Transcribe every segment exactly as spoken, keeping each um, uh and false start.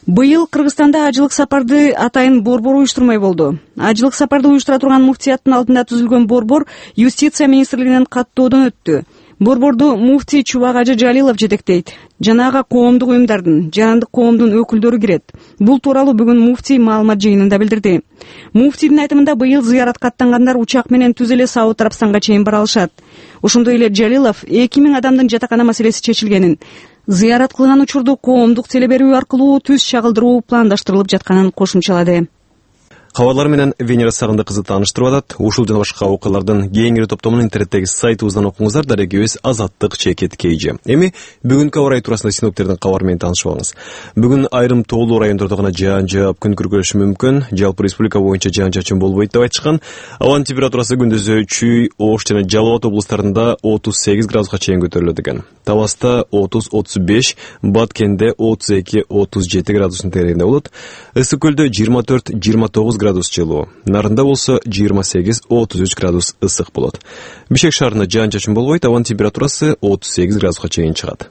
Быйыл Кыргызстанда ажылык сапарды атайын борбор уюштурмай болду. Ажылык сапарды уюштура турган муфтияттын алдында түзүлгөн борбор Юстиция министрлигинен каттоодон өттү. Борборду муфтий Чубак Ажы Жалилов жетектейт. Жанага коомдук уюмдардын, жарандык коомдун өкүлдөрү кирет. Бул тууралуу бүгүн муфтий маалымат жыйынында билдирди. Муфтийдин айтымында быйыл зыяратка аттангандар учак менен түз эле Сауд Арабстанга чейин бара алышат. Ошондой эле Жалилов эки миң адамдын жатакана маселеси чечилгенин, зыярат кылган учурду коомдук теле берүү аркылуу түз чагылдыруу пландаштырылып жатканын кошумчалады. Кабарлар менен Венера Сагынды кызы тааныштырып атат. Ушул жана башка окуялардын кеңири топтомун интернеттеги сайтыбыздан окуңуздар. Дарегибиз Азаттык Чекет Кейжи. Эми бүгүнкү аба ырайы туурасында синоптиктердин кабары менен таанышып алыңыз. Бүгүн айрым тоолуу райондордо гана жаан жаап күн күркүрөшү мүмкүн. Жалпы республика боюнча жаан чачын болбойт деп айтышкан. Абанын температурасы күндүзү Чүй, Ош жана Жалал Абад облустарында отуз сегиз градуска чейин көтөрүлөт экен. Табаста отуз отуз беш, Баткенде отуз эки отуз жети градустун тегерегинде болот. Ысык көлдө жыйырма төрт жыйырма тогуз градус жылуу. Нарында болсо жыйырма сегиз отуз үч градус ысык болот. Бишкек шаарында жаан чачын болбойт, абанын температурасы отуз сегиз градуска чейин чыгат.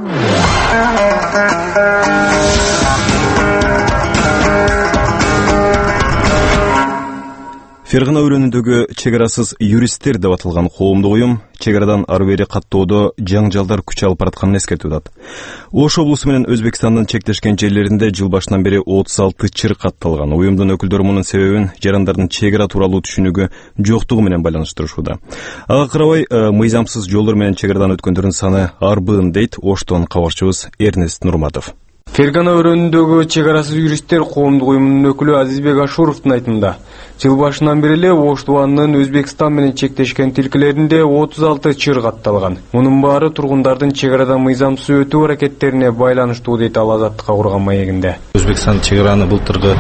Фергана өрөөнүндөгү чек арасыз юристтер деп аталган коомдук уюм чек арадан ары бери каттоодо жаңжалдар күч алып баратканын эскертип атат. Ош облусу менен Өзбекстандын чектешкен жерлеринде жыл башынан бери отуз алты чыр катталган. Уюмдун өкүлдөрү мунун себебин жарандардын чек ара тууралуу түшүнүгү жоктугу менен байланыштырышууда. Ага карабай мыйзамсыз жолдор менен чек арадан өткөндөрдүн саны арбыын дейт Оштон кабарчыбыз Эрнест Нурматов. Фергана өрөөнүндөгү чек арасыз юристтер коомдук уюмунун өкүлү Азизбек Ашуровдун айтымында, жыл башынан бери эле Ош тубанынын Өзбекстан менен чектешкен тилкелеринде отуз алты чыр катталган. Мунун баары тургундардын чек арадан мыйзамсыз өтүү аракеттерине байланыштуу дейт ал Азаттыкка курган маегинде. Өзбекстан чек араны былтыркы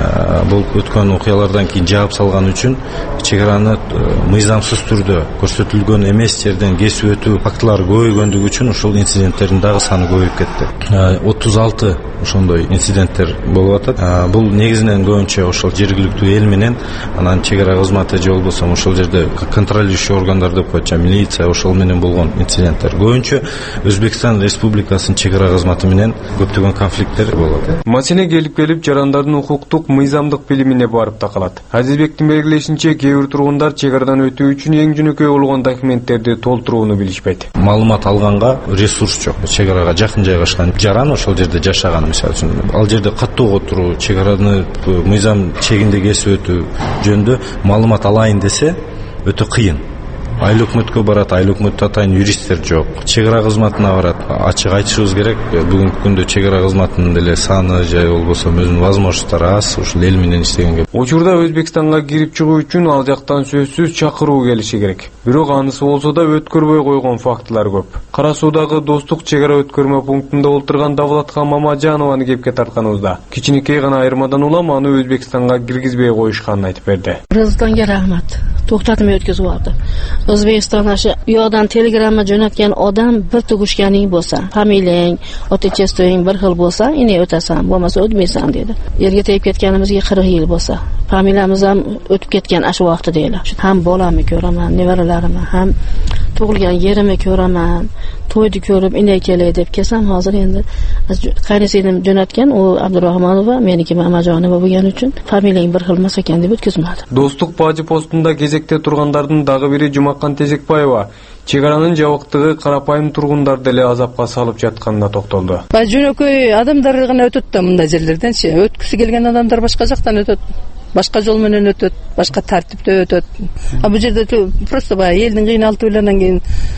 бул өткөн окуялардан кийин жаап салган үчүн чек араны мыйзамсыз түрдө көрсөтүлгөн эмес жерден кесип өтүү фактылары көбөйгөндүгү үчүн ушул инциденттердин дагы саны көбөйүп кетти. отуз алты ошондой инциденттер болуп атат. Бул негизинен көбүнчө ошол жергиликтүү эл менен анан чек ара кызматы же болбосо ошол жерде контролирующий органдар деп коет, милиция ошол менен болгон инциденттер. Көбүнчө Өзбекстан Республикасынын чек ара кызматы менен көптөгөн конфликттер болот. Маселе келип келип жарандардын укуктук мыйзамдык билимине барып такалат. Азизбектин белгилешинче, кээ бир тургундар чек арадан өтүү үчүн эң жөнөкөй болгон документтерди толтурууну билишпейт. Маалымат алганга ресурс жок. Чек арага жакын жайгашкан жаран ошол жерде жашаган, мисалы үчүн ал жерде каттоого отуруу, чек араны мыйзам чегинде кесип өтүү жөнүндө маалымат алайын десе өтө кыйын. Айыл өкмөткө барат, айыл өкмөттө атайын юристтер жок. Чек ара кызматына барат. Ачык айтышыбыз керек, бүгүнкү күндө чек ара кызматынын деле саны же болбосо өзүнүн возможносттору аз, ушул эл менен иштегенге. Учурда Өзбекстанга кирип чыгуу үчүн ал жактан сөзсүз чакыруу келиши керек. Бирок анысы болсо да өткөрбөй койгон фактылар көп. Кара Суудагы Достук чек ара өткөрмө пунктунда олтурган Давлатхан Мамажанованы кепке тартканыбызда кичинекей гана айырмадан улам аны Өзбекстанга киргизбей коюшканын айтып берди. Кыргызстанга рахмат. Токтотмой өткөзүп алды. Өзбекстан ашы уядан телеграмма жөнөткөн адам бир тугушканың болса, фамилияң, отечествоң бир хил болса, эне өтөсөң, болмаса өтмөйсөң деди. Эрге тейип кеткенибизге кырк жыл болса, фамилиябыз ham өтүп кеткен ашы убакытта дейли. Ham боламы көрөмөн, неберелеримди, ham тугулган жеримди көрөмөн, тойду көрүп, эне келе деп келсем, азыр энди кайнесеним жөнөткөн, ол Абдурахманова, меники Мамажанова болгон үчүн фамилияң бир хил эмес экен деп өткөзмөдү. Достук бажы постунда кезекте тургандардын дагы бири Жумакан Тезекбаева чек аранын жабыктыгы карапайым тургундар деле азапка салып жатканына токтолду. Ба жөнөкөй адамдар гана өтөт да мындай жерлерденчи. Өткүсү келген адамдар башка жактан өтөт. Башка жол менен өтөт, башка тартипте өтөт. А бу жерде просто баягы элдин кыйналып эленден кийин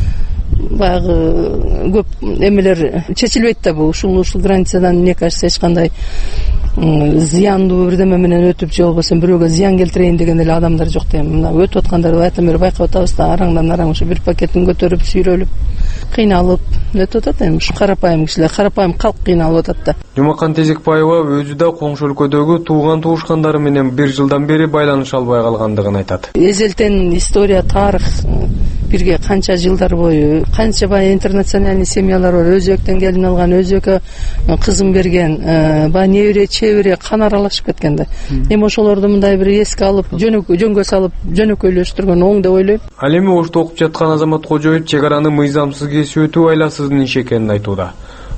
баягы көп эмелер чечилбейт да бул. Ушул ушул границадан мне кажется эч кандай зыяндуу бирдеме менен өтүп же болбосо бирөөгө зыян келтирейин деген эле адамдар жок да. Мына өтүп аткандарды айтам бери байкап атабыз да, араңдан араң ушу бир пакетин көтөрүп, сүйрөлүп, кыйналып өтүп атат эми ушу карапайым кишилер, карапайым калк кыйналып атат да. Жумакан Тезекбаева өзү да коңшу өлкөдөгү тууган туушкандары менен бир жылдан бери байланыша албай калгандыгын айтат. Эзелтен история, тарых бирге канча жылдар бою, канча баягы интернациональный семьялар бар, өзбектен келин алган, өзбекке кызын берген, баягы небере, чебере кан аралашып кеткен да. Эми ошолорду мындай бир эске алып, жөнгө салып, жөнөкөйлөштүргөн оң деп ойлойм. Ал эми Ошто окуп жаткан Азамат Кожоев чек араны мыйзамсыз кесип өтүү айласыздын иши экенин айтууда.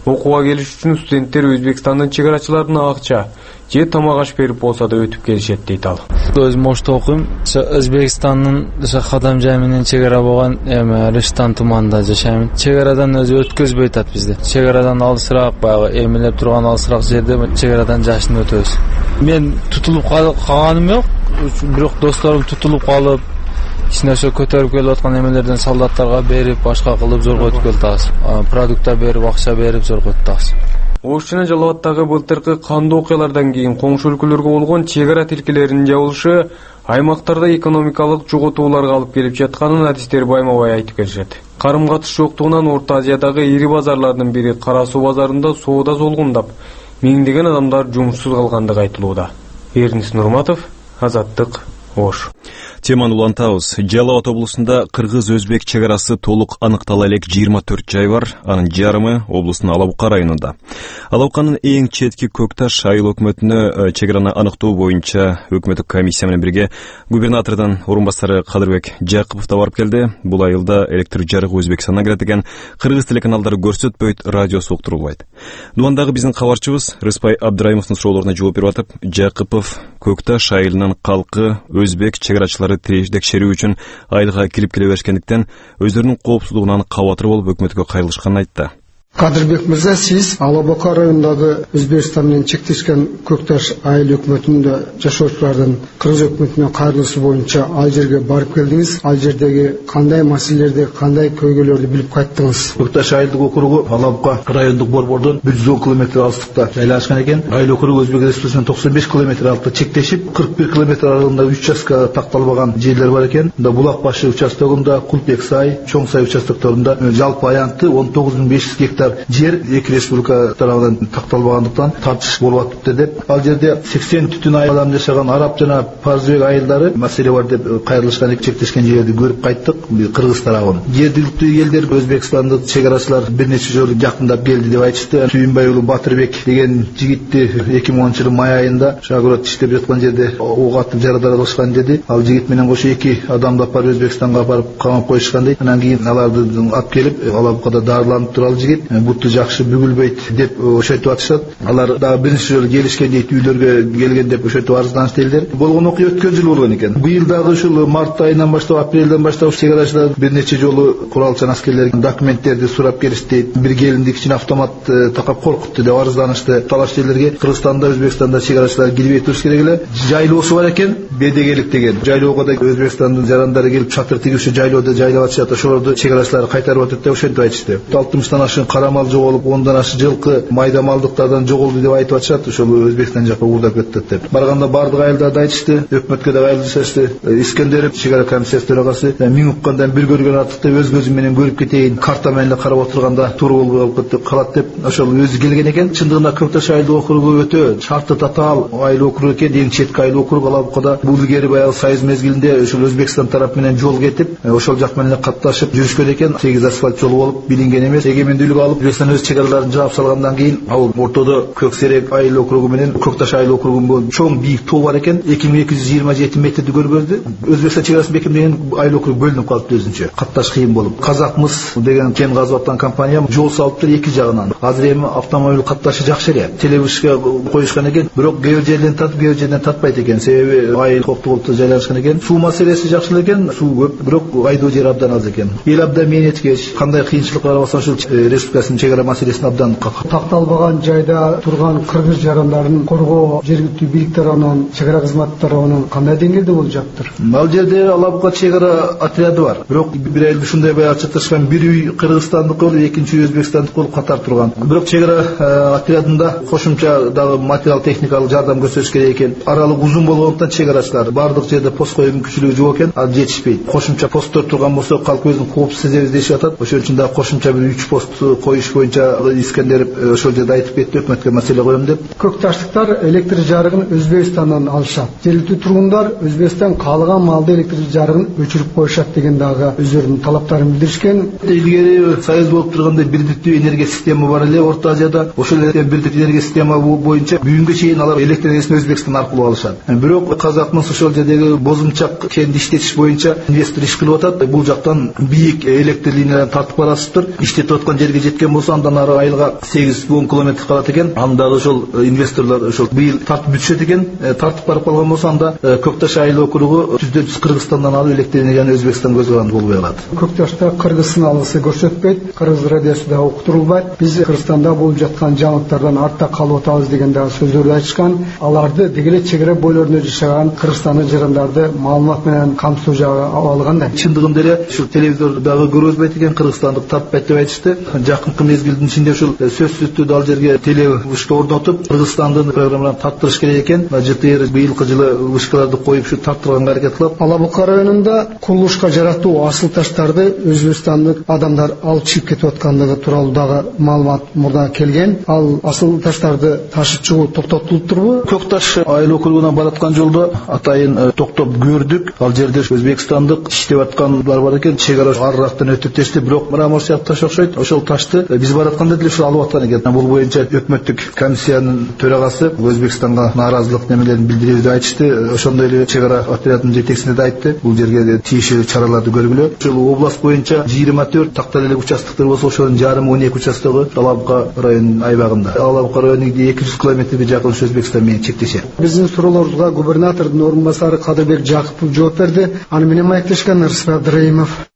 Окууга келиш үчүн студенттер Өзбекстандын чек арачыларына акча же тамак аш берип болсо да өтүп келишет дейт ал. Өзүм Ошто окуйм. Өзбекстандын Кадам жай менен чек ара болгон эми Рыштан туманында жашайм. Чек арадан өзү өткөзбөй атат бизди. Чек арадан алысыраак, баягы эмелеп турган алысыраак жерде чек арадан жашын өтөбүз. Мен тутулуп калганым жок, бирок досторум тутулуп калып, эч нерсе көтөрүп келип аткан эмелерден солдаттарга берип, башка кылып зорготуп келатабыз. Продукта берип, акча берип зорготуп атабыз. Ош жана Жалал Абадтагы былтыркы кандуу окуялардан кийин коңшу өлкөлөргө болгон чек ара тилкелеринин жабылышы аймактарда экономикалык жоготууларга алып келип жатканын адистер байма-бай айтып келишет. Карым-катыш жоктугунан Орто Азиядагы ири базарлардын бири Кара Суу базарында соода золгундап, миңдеген адамдар жумушсуз калгандыгы айтылууда. Эрнис Нурматов, Азаттык, Ош. Теманы улантабыз. Жалал Абад облусунда кыргыз-өзбек чек арасы толук аныктала элек жыйырма төрт жай бар. Анын жарымы облустун Алабука районунда. Алабуканын эң четки Көкташ айыл өкмөтүнө чек араны аныктоо боюнча өкмөттүк комиссия менен бирге губернатордун орун басары Кадырбек Жакупов да барып келди. Бул айылда электр жарыгы Өзбекстандан келет экен. Кыргыз телеканалдары көрсөтпөйт, радиосу уктурулбайт. Дубандагы биздин кабарчыбыз Рыспай Абдрайымовдун суроолоруна жооп берип атып, Жакупов Көкташ айылынын калкы өзбек чек арачылары текшерүү үчүн айылга кирип келе беришкендиктен өздөрүнүн коопсуздугунан кабатыр болуп өкмөткө кайрылышканын айтты. Кадырбек мырза, сиз Алабука районундагы Өзбекстан менен чектешкен Көкташ айыл өкмөтүндө жашоочулардын кыргыз өкмөтүнө кайрылышы боюнча ал жерге барып келдиңиз. Ал жердеги кандай маселелерди, кандай көйгөйлөрдү билип кайттыңыз? Көкташ айылдык округу Алабука райондук борбордон жүз он километр алыстыкта жайлашкан экен. Айыл округу Өзбек Республикасынын токсон беш километр алыстыкта чектешип, кырк бир километр аралыгында участка такталбаган жерлер бар экен. Мында Булак башы участогунда, Кулбек сай, Чоң сай участокторунда жалпы аянты он тогуз миң беш жүз гектар жер эки республика тарабынан такталбагандыктан тартыш болуп атыптыр деп. Ал жерде сексен түтүн айыл адам жашаган араб жана парзбек айылдары маселе бар деп кайрылышкан эки чектешкен жерди көрүп кайттык кыргыз тарабын. Жергиликтүү элдер Өзбекстандык чек арачылар бир нече жолу жакындап келди деп айтышты. Сүйүнбай уулу Батырбек деген жигитти эки миң онунчу жылы май айында шагырат иштеп жаткан жерде ок атып жарадар кылышкан деди. Ал жигит менен кошо эки адамды алып барып Өзбекстанга барып камап коюшкан дейт. Анан кийин аларды алып келип Алабукада дарыланып турал жигит буту жакшы бүгүлбөйт деп ошентип атышат. Алар дагы биринчи жолу келишкен дейт, үйлөргө келген деп ошентип арызданышты элдер. Болгон окуя өткөн жылы болгон экен. Быйыл дагы ушул март айынан баштап, апрелден баштап чек арачылар бир нече жолу куралчан аскерлер документтерди сурап келишти. Бир келинди кичине автомат такап коркутту деп арызданышты. Талаш жерлерге Кыргызстанда, Өзбекстанда чек арачылар кирбей туруш керек эле. Жайлоосу бар экен, бедегелик деген. Жайлоого да Өзбекстандын жарандары келип чатыр тигүүчү жайлоодо жайлап атышат. Ошолорду чек арачылар кайтарып атат деп ошентип айтышты. алтымыштан ашык карамал жоголуп, ондан ашы жылкы майда малдыктардан жоголду деп айтып атышат. Ошол Өзбекстан жакка уурдап кетти деп. Барганда бардык айылдарды айтышты, өкмөткө да кайрылышты. Искендеров чек ара комиссиясы төрагасы миң уккандан бир көргөн артык деп өз көзүм менен көрүп кетейин, карта менен карап отурганда туура болуп кетип калат деп ошол өзү келген экен. Чындыгында Көкташ айылдык округу өтө шарты татаал айыл округу экен, эң четки айыл округу Алабукада. Бул илгери баягы Союз мезгилинде ошол Өзбекстан тарап менен жол кетип, ошол жак менен катташып жүрүшкөн экен. Сегиз асфальт жол болуп, билинген эмес. Эгемендүүлүк алып, Өзбекстан өз чек араларын жаап салгандан кийин ал ортодо Көксерек айыл округу менен Көкташ айыл округунун чоң бийик тоо бар экен. эки миң эки жүз жыйырма жети метрди көрбөдү. Өзбекстан чек арасын бекемдеген айыл округу бөлүнүп калыпты өзүнчө. Катташ кыйын болуп. Казакмыс деген кен казып аткан компания жол салыптыр эки жагынан. Азыр эми автомобиль катташы жакшы эле. Телебишке коюшкан экен, бирок кээ бир жерден татып, кээ бир жерден татпайт экен. Себеби айыл коктугулту жайлашкан экен. Суу маселеси жакшы эле экен, суу көп, бирок айдоо жери абдан аз экен. Эл абдан мээнеткеч, кандай кыйынчылык карабаса ушул республикасынын чек ара маселесин абдан такталбаган жайда турган кыргыз жарандарын коргоо жергиликтүү бийлик тарабынан, чек ара кызматы тарабынан кандай деңгээлде болуп жатыптыр? Ал жерде Алабука чек ара отряды бар. Бирок бир айыл ушундай баягы чатышкан бир үй кыргызстандык болуп, экинчи үй өзбекстандык болуп катар турган. Бирок чек ара отрядында кошумча дагы материал техникалык жардам көрсөтүш керек экен. Аралык узун болгондуктан чек арачылар бардык жерде пост коюу мүмкүнчүлүгү жок экен, ал жетишпейт. Кошумча посттор турган болсо калк өзүн коопсуз издешип атат. Ошон үчүн дагы кошумча бир үч пост коюш боюнча Искендеров ошол жерде айтып кетти, өкмөткө маселе коем деп. Көкташтыктар электр жарыгын Өзбекстандан алышат. Жергиликтүү тургундар Өзбекстан каалаган маалда электр жарыгын өчүрүп коюшат деген дагы өздөрүнүн талаптарын билдиришкен. Илгери Союз болуп турганда бирдиктүү энергия система бар эле Орто Азияда. Ошол бирдиктүү энергия система боюнча бүгүнгө чейин алар электр энергиясын Өзбекстан аркылуу алышат. Бирок Казакмыс ошол жердеги бозумчак кенди иштетиш боюнча инвестор иш кылып атат. Бул жактан бийик электр линияларын тартып барасыздар. Иштетип аткан жерге жетпей жеткен болса, андан ары айылга сегиз он километр калат экен. Андагы ошол инвесторлор ошол быйыл тартып бүтүшөт экен. Тартып барып калган болсо, анда Көкташ айыл округу жүздөн жүз Кыргызстандан алып электроэнергияны Өзбекстан көз каранды болбой калат. Көкташта Кыргыздын алысы көрсөтпөйт, кыргыз радиосунда уктурулбайт. Биз Кыргызстанда болуп жаткан жаңылыктардан артта калып атабыз деген дагы сөздөрдү айтышкан. Аларды дегеле чек ара бойлорунда жашаган кыргызстандык жарандарды маалымат менен камсоо жагы алгандай. Чындыгында эле ушул телевизордагы көрүнбөйт экен, кыргызстандык тартпайт деп айтышты. Жакынкы мезгилдин ичинде ушул сөзсүз түрдө ал жерге телевышка орнотуп, Кыргызстандын программаларын тарттырыш керек экен. ЖТР быйылкы жылы вышкаларды коюп ушу тарттырганга аракет кылып, Алабука районунда курулушка жаратуу асыл таштарды өзбекстандык адамдар алып чыгып кетип аткандыгы тууралуу дагы маалымат мурда келген. Ал асыл таштарды ташып чыгуу токтотулуп турбу? Көкташ айыл округуна бараткан жолдо атайын токтоп көрдүк. Ал жерде өзбекстандык иштеп аткандар бар экен. Чек ара арырактан өтүп тешти, бирок мрамор сыяктуу таш окшойт. Ошол ташты биз баратканда деле ушул алып аткан экен. Бул боюнча өкмөттүк комиссиянын төрагасы Өзбекстанга нааразылык немелерин билдиребиз деп айтышты. Ошондой эле чек ара отрядынын жетекчиси да айтты. Бул жерге тийиштүү чараларды көргүлө. Ушул область боюнча жыйырма төрт тактал элек участоктор болсо, ошонун жарым он эки участогу Алабука районунун айбагында. Алабука районуна эки жүз километрге жакын Өзбекстан менен чектешет. Биздин суроолорубузга губернатордун орун басары Кадырбек Жакупов жооп берди. Аны менен маектешкен Рысбек Абдыраимов.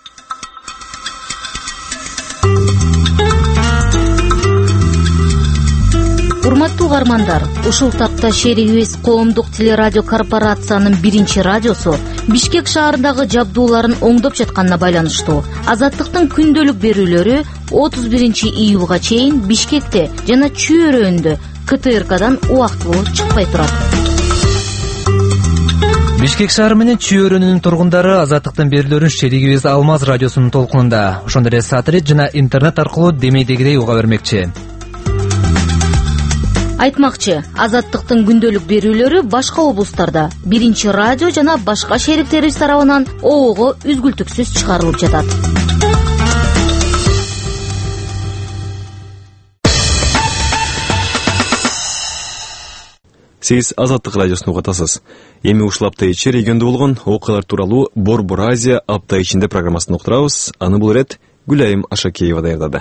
Урматтуу угармандар, ушул тапта шеригибиз коомдук телерадио корпорациянын биринчи радиосу Бишкек шаарындагы жабдууларын оңдоп жатканына байланыштуу Азаттыктын күндөлүк берүүлөрү отуз биринчи июлга чейин Бишкекте жана Чүйөрөндө К Т Р Кдан убактылуу чыкпай турат. Бишкек шаары менен Чүйөрөнүн тургундары Азаттыктын берүүлөрүн шеригибиз Алмаз радиосунун толкунунда, ошондой эле сателлит жана интернет аркылуу демейдегидей уга бермекчи. Айтмакчы, Азаттыктын күндөлүк берүүлөрү башка облустарда биринчи радио жана башка шериктерибиз тарабынан оого үзгүлтүксүз чыгарылып жатат. Сиз Азаттык радиосун угатасыз. Эми ушул апта ичи региондо болгон окуялар тууралуу Борбор Азия апта ичинде программасын уктурабыз. Аны бул ирет Гүлайым Ашакеева даярдады.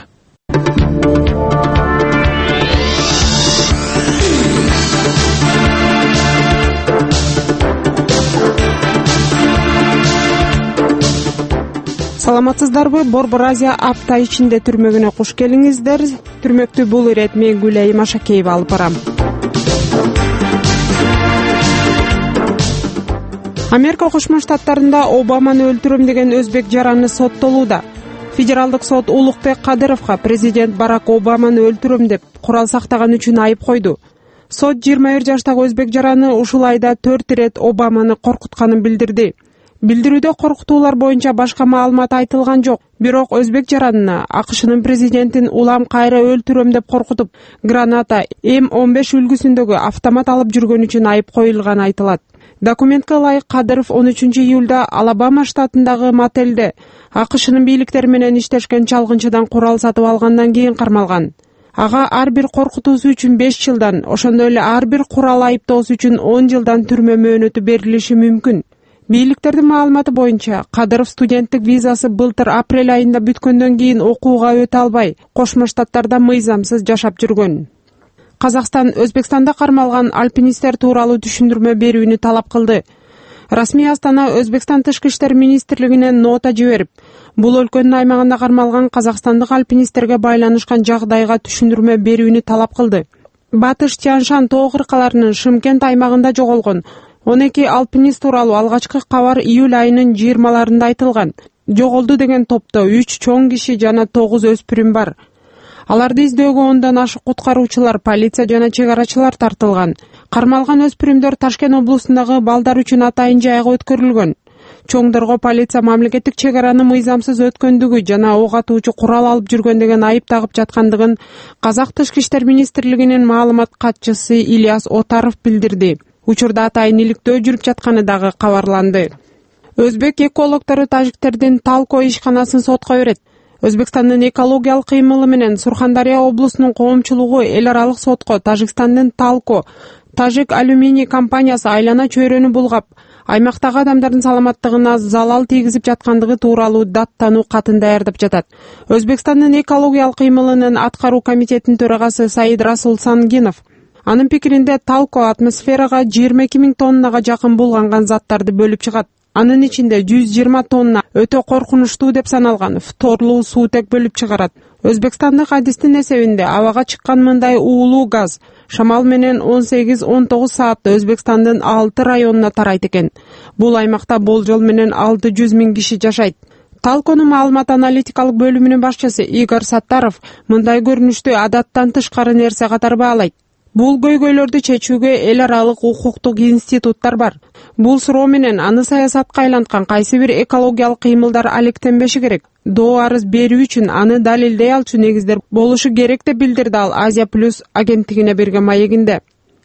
Саламатсыздарбы? Борбор Азия апта ичинде түрмөгүнө куш келиңиздер. Түрмөктү бул ирет мен Гүлайым Ашакеева алып барам. Америка Кошмо Штаттарында Обаманы өлтүрөм деген өзбек жараны соттолууда. Федералдык сот Улукбек Кадыровго президент Барак Обаманы өлтүрөм деп курал сактаган үчүн айып койду. Сот жыйырма бир жаштагы өзбек жараны ушул айда төрт ирет Обаманы коркутканын билдирди. Билдирүүдө коркутуулар боюнча башка маалымат айтылган жок. Бирок өзбек жаранына АКШнын президентин улам кайра өлтүрөм деп коркутуп, граната М он беш үлгүсүндөгү автомат алып жүргөн үчүн айып коюлган айтылат. Документке ылайык Кадыров он үчүнчү июлда Алабама штатындагы мотелде АКШнын бийликтери менен иштешкен чалгынчыдан курал сатып алгандан кийин кармалган. Ага ар бир коркутуусу үчүн беш жылдан, ошондой эле ар бир курал айыптоосу үчүн он жылдан түрмө мөөнөтү берилиши мүмкүн. Бийликтердин маалыматы боюнча, Кадыров студенттик визасы былтыр апрель айында бүткөндөн кийин окууга өтө албай, Кошмо Штаттарда мыйзамсыз жашап жүргөн. Казакстан Өзбекстанда кармалган альпинисттер тууралуу түшүндүрмө берүүнү талап кылды. Расмий Астана Өзбекстан тышкы иштер министрлигине нота жиберип, бул өлкөнүн аймагында кармалган казакстандык альпинисттерге байланышкан жагдайга түшүндүрмө берүүнү талап кылды. Батыш Тяншан тоо кыркаларынын Шымкент аймагында жоголгон он эки альпинист тууралуу алгачкы кабар июль айынын жыйырмаларында айтылган. Жоголду деген топто үч чоң киши жана тогуз өспүрүм бар. Аларды издөөгө ондан ашык куткаруучулар, полиция жана чек арачылар тартылган. Кармалган өспүрүмдөр Ташкент облусундагы балдар үчүн атайын жайга өткөрүлгөн. Чоңдорго полиция мамлекеттик чек араны мыйзамсыз өткөндүгү жана ок атуучу курал алып жүргөн деген айып тагып жаткандыгын Казак тышкы иштер министрлигинин маалымат катчысы Ильяс Отаров билдирди. Учурда атайын иликтөө жүрүп жатканы дагы кабарланды. Өзбек экологтору тажиктердин Талко ишканасын сотко берет. Өзбекстандын экологиялык кыймылы менен Сурхандария облусунун коомчулугу эл аралык сотко Тажикстандын Талко Тажик алюминий компаниясы айлана чөйрөнү булгап, аймактагы адамдардын саламаттыгына залал тийгизип жаткандыгы тууралуу даттануу катын даярдап жатат. Өзбекстандын экологиялык кыймылынын аткаруу комитетинин төрагасы Саид Расул Сангинов анын пикиринде талко атмосферага жыйырма эки миң тоннага жакын булганган заттарды бөлүп чыгат. Анын ичинде жүз жыйырма тонна өтө коркунучтуу деп саналган фторлуу суутек бөлүп чыгарат. Өзбекстандык адистин эсебинде абага чыккан мындай уулуу газ шамал менен он сегиз он тогуз саатта Өзбекстандын алты районуна тарайт экен. Бул аймакта болжол менен алты жүз миң киши жашайт. Талконун маалымат аналитикалык бөлүмүнүн башчысы Игорь Саттаров мындай көрүнүштү адаттан тышкары нерсе катары баалайт. Бул көйгөйлөрдү чечүүгө эл аралык укуктук институттар бар. Бул суроо менен аны саясатка айланткан кайсы бир экологиялык кыймылдар алектенбеши керек. Доо арыз берүү үчүн аны далилдей алчу негиздер болушу керек деп билдирди ал Азия плюс агенттигине берген маегинде.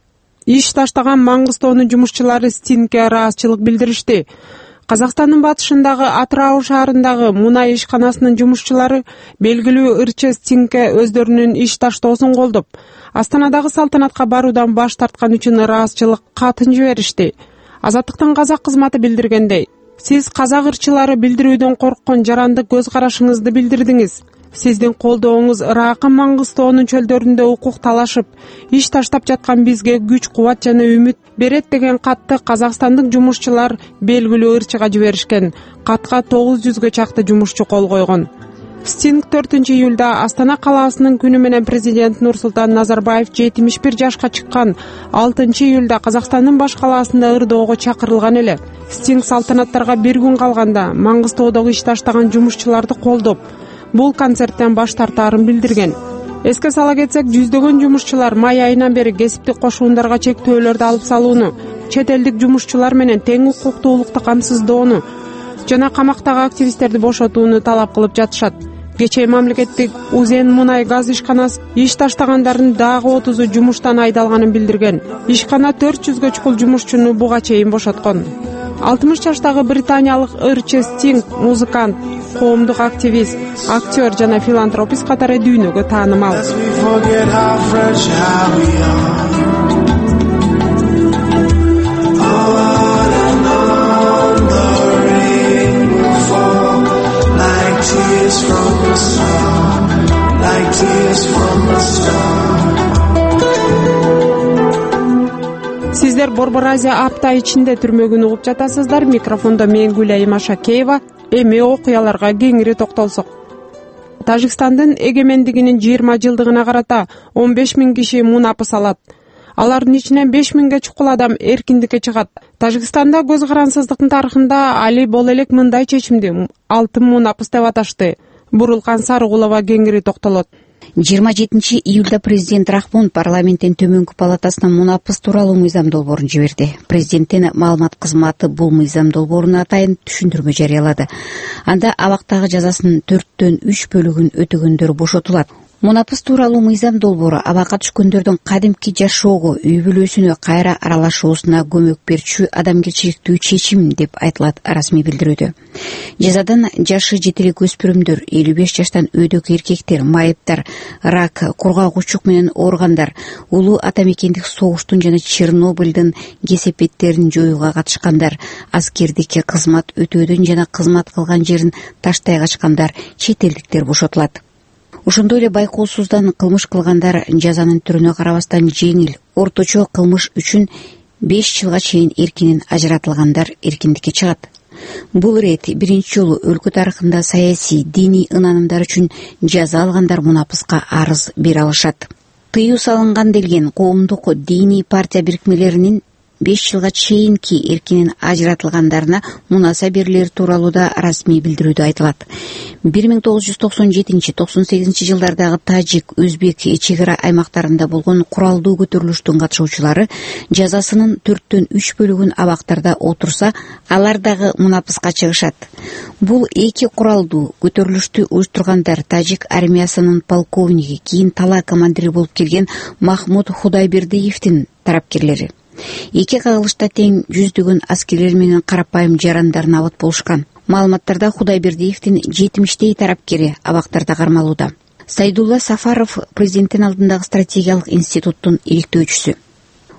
Иш таштаган Маңгыстоонун жумушчулары Стингке ыраазычылык билдиришти. Казакстандын батышындагы Атрау шаарындагы мунай ишканасынын жумушчулары белгилүү ырчы Стингке өздөрүнүн иш таштоосун колдоп, Астанадагы салтанатка баруудан баш тарткан үчүн ыраазычылык катын жиберишти. Азаттыктын казак кызматы билдиргендей, сиз казак ырчылары билдирүүдөн корккон жарандык көз карашыңызды билдирдиңиз. Сиздин колдооңуз Ыракын Маңгыстоонун чөлдөрүндө укук талашып, иш таштап жаткан бизге күч, кубат жана үмүт берет деген катты казакстандык жумушчулар белгилүү ырчыга жиберишкен. Катка тогуз жүзгө чакты жумушчу кол койгон. Стинг төртүнчү июлда Астана калаасынын күнү менен президент Нурсултан Назарбаев жетимиш бир жашка чыккан. алтынчы июлда Казакстандын баш калаасында ырдоого чакырылган эле. Стинг салтанаттарга бир күн калганда Маңгыстоодогу иш таштаган жумушчуларды колдоп, бул концерттен баш тартаарын билдирген. Эске сала кетсек, жүздөгөн жумушчулар май айынан бери кесиптик кошуундарга чектөөлөрдү алып салууну, чет элдик жумушчулар менен тең укуктуулукту камсыздоону жана камактагы активисттерди бошотууну талап кылып жатышат. Кечээ мамлекеттик Узен мунай газ ишканасы иш таштагандардын дагы отузу жумуштан айдалганын билдирген. Ишкана төрт жүзгө чукул жумушчуну буга чейин бошоткон. алтымыш жаштагы британиялык ырчы Стинг музыкант, коомдук активист, актер жана филантропист катары дүйнөгө таанымал. Сиздер Борбор Азия апта ичинде түрмөгүн угуп жатасыздар. Микрофондо мен Гүлайым Ашакеева. Эми окуяларга кеңири токтолсок. Тажикстандын эгемендигинин жыйырма жылдыгына карата он беш миң киши мунапыс алат. Алардын ичинен беш миңге чукул адам эркиндикке чыгат. Тажикстанда көз карансыздыктын тарыхында Али бол элек мындай чечимди алтын мунапыс деп аташты. Бурулкан Сарыгулова кеңири токтолот. жыйырма жетинчи июлда президент Рахмон парламенттин төмөнкү палатасына мунапыс тууралуу мыйзам долбоорун жиберди. Президенттин маалымат кызматы бул мыйзам долбооруна атайын түшүндүрмө жарыялады. Анда абактагы жазасынын төрттөн үч бөлүгүн өтөгөндөр бошотулат. Мунапыс тууралуу мыйзам долбоору абакка түшкөндөрдүн кадимки жашоого, үй бүлөсүнө кайра аралашуусуна көмөк берчү адамгерчиликтүү чечим деп айтылат расмий билдирүүдө. Жазадан жашы жети элек өспүрүмдөр, элүү беш жаштан өйдөк эркектер, майыптар, рак, кургак менен ооругандар, улуу атамекендик согуштун жана Чернобыльдын кесепеттерин жоюуга катышкандар, аскердикке кызмат өтөөдөн жана кызмат кылган жерин таштай качкандар, чет элдиктер бошотулат. Ошондой эле байкоосуздан кылмыш кылгандар жазанын түрүнө карабастан жеңил, орточо кылмыш үчүн беш жылга чейин эркинен ажыратылгандар эркиндикке чыгат. Бул рет биринчи жолу өлкө тарыхында саясий, диний ынанымдар үчүн жаза алгандар мунапыска арыз бере алышат. Тыюу салынган делген коомдук диний партия бирикмелеринин беш жылга чейинки эркинен ажыратылгандарына мунаса берилери тууралуу да расмий билдирүүдө айтылат. бир миң тогуз жүз токсон жетинчи токсон сегизинчи жылдардагы тажик, өзбек чек ара аймактарында болгон куралдуу көтөрүлүштүн катышуучулары жазасынын төрттөн үч бөлүгүн абактарда отурса, алар дагы мунапыска чыгышат. Бул эки куралдуу көтөрүлүштү уюштургандар тажик армиясынын полковниги, кийин тала командири болуп келген Махмуд Худайбердиевдин тарапкерлери. Эки кагылышта тең жүздөгөн аскерлер менен карапайым жарандар набыт болушкан. Маалыматтарда Худайбердиевдин жетимиштей тарапкери абактарда кармалууда. Сайдулла Сафаров президенттин алдындагы стратегиялык институттун иликтөөчүсү.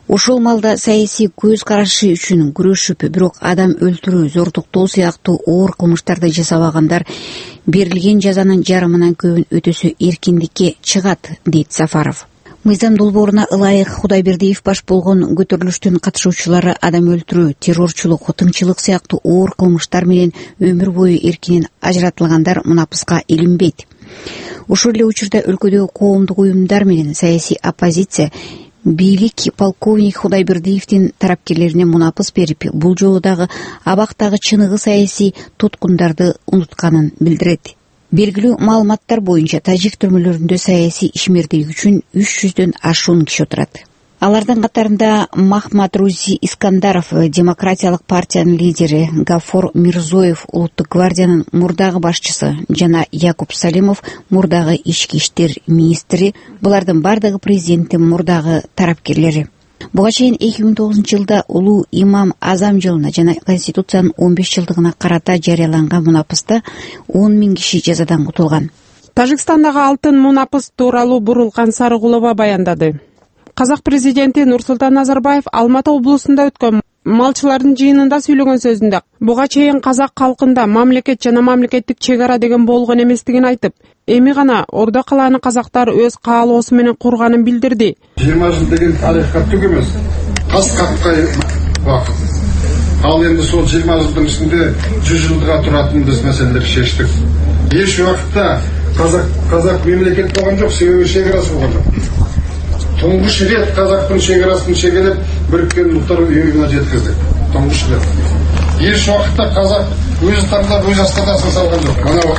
Ошол маалда саясий көз карашы үчүн күрөшүп, бирок адам өлтүрүү, зордуктоо сыяктуу оор кылмыштарды жасабагандар берилген жазанын жарымынан көбүн өтөсө эркиндикке чыгат, дейт Сафаров. Мыйзам долбооруна ылайык Кудайбердиев баш болгон көтөрүлүштүн катышуучулары адам өлтүрүү, террорчулук, тыңчылык сыяктуу оор кылмыштар менен өмүр бою эркинен ажыратылгандар мунапыска илинбейт. Ошол эле учурда өлкөдөгү коомдук уюмдар менен саясий оппозиция бийлик полковник Кудайбердиевдин тарапкерлерине мунапыс берип, бул жолу дагы абактагы чыныгы саясий туткундарды унутканын билдирет. Белгилүү маалыматтар боюнча тажик түрмөлөрүндө саясий ишмердик үчүн үч жүздөн ашуун киши отурат. Алардын катарында Махмат Рузи Искандаров, Демократиялык партиянын лидери, Гафор Мирзоев, Улуттук гвардиянын мурдагы башчысы жана Якуб Салимов, мурдагы ички иштер министри. Булардын бардыгы президенттин мурдагы тарапкерлери. Буга чейин эки миң тогузунчу жылда улуу имам Азам жылына жана Конституциянын он беш жылдыгына карата жарыяланган мунапыста он миң киши жазадан кутулган. Тажикстандагы алтын мунапыс тууралуу Бурулкан Сарыгулова баяндады. Казак президенти Нурсултан Назарбаев Алматы облусунда өткөн малчылардын жыйынында сүйлөгөн сөзүндө буга чейин казак калкында мамлекет жана мамлекеттик чек ара деген болгон эместигин айтып, эми гана Ордо калааны казактар өз каалоосу менен курганын билдирди. жыйырма жыл деген тарихка түк эмес. Кас каткай убакыт. Ал эми сол жыйырма жылдын ичинде жүз жылга туратын биз маселелерди чечтик. Эч убакытта казак казак мемлекет болгон жок, себеби чек арасы болгон жок. Тұңғыш рет қазақтың шекарасын шегелеп біріккен ұлттар ұйымына жеткіздік. Тұңғыш рет. Еш уақытта қазақ өзі таңдап өз астанасын салған жоқ. Анау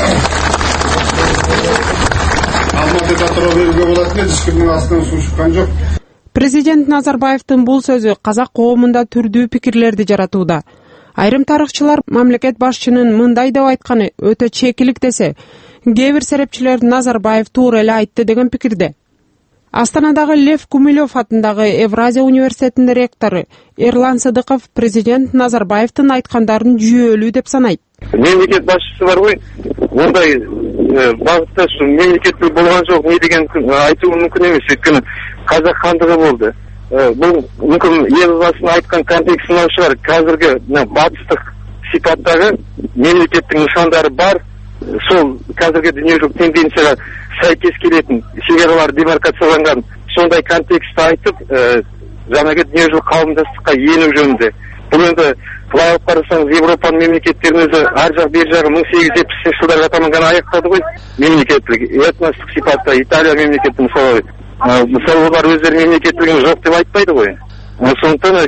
Алматыда тұра беруге болатын еді, ешкімнің астынан су шыққан жоқ. Президент Назарбаевтың бұл сөзі қазақ коомунда түрдүү пикирлерди жаратууда. Айрым тарыхчылар мамлекет башчынын мындай деп айтканы өтө чекилик десе, кээ бир серепчилер Назарбаев туура эле айтты деген пикирде. Астанадагы Лев Гумилев атындагы Евразия университетинин ректору Эрлан Сыдыков президент Назарбаевдин айткандарын жүйөлүү деп санайт. Мемлекет башчысы бар ғой, ондай багытта ушу мемлекеттик болгон жок, не деген айтуу мүмкүн эмес, өйткөнү казак хандыгы болду. Бул мүмкүн елбасынын айткан контекстин алып шығар, казыркы батыстык сипаттагы мемлекеттик нышандары бар. Сол қазіргі дүниежүзілік тенденцияға сәйкес келетін шекаралар демаркацияланган сондай контекстті айтып, жаңағы дүниежүзілік қауымдастыққа ену жөнінде. Бұл енді былай алып қарасаңыз, Европаның мемлекеттерінің өзі ар жақ бер жағы мың сегіз жүз жетпісінші жылдарға таманнан аяқтады ғой. Мемлекеттілік, этностық сипатта Италия мемлекеті мысалы, мысалы олар өздері мемлекеттілігін жоқ деп айтпайды ғой. Сондықтан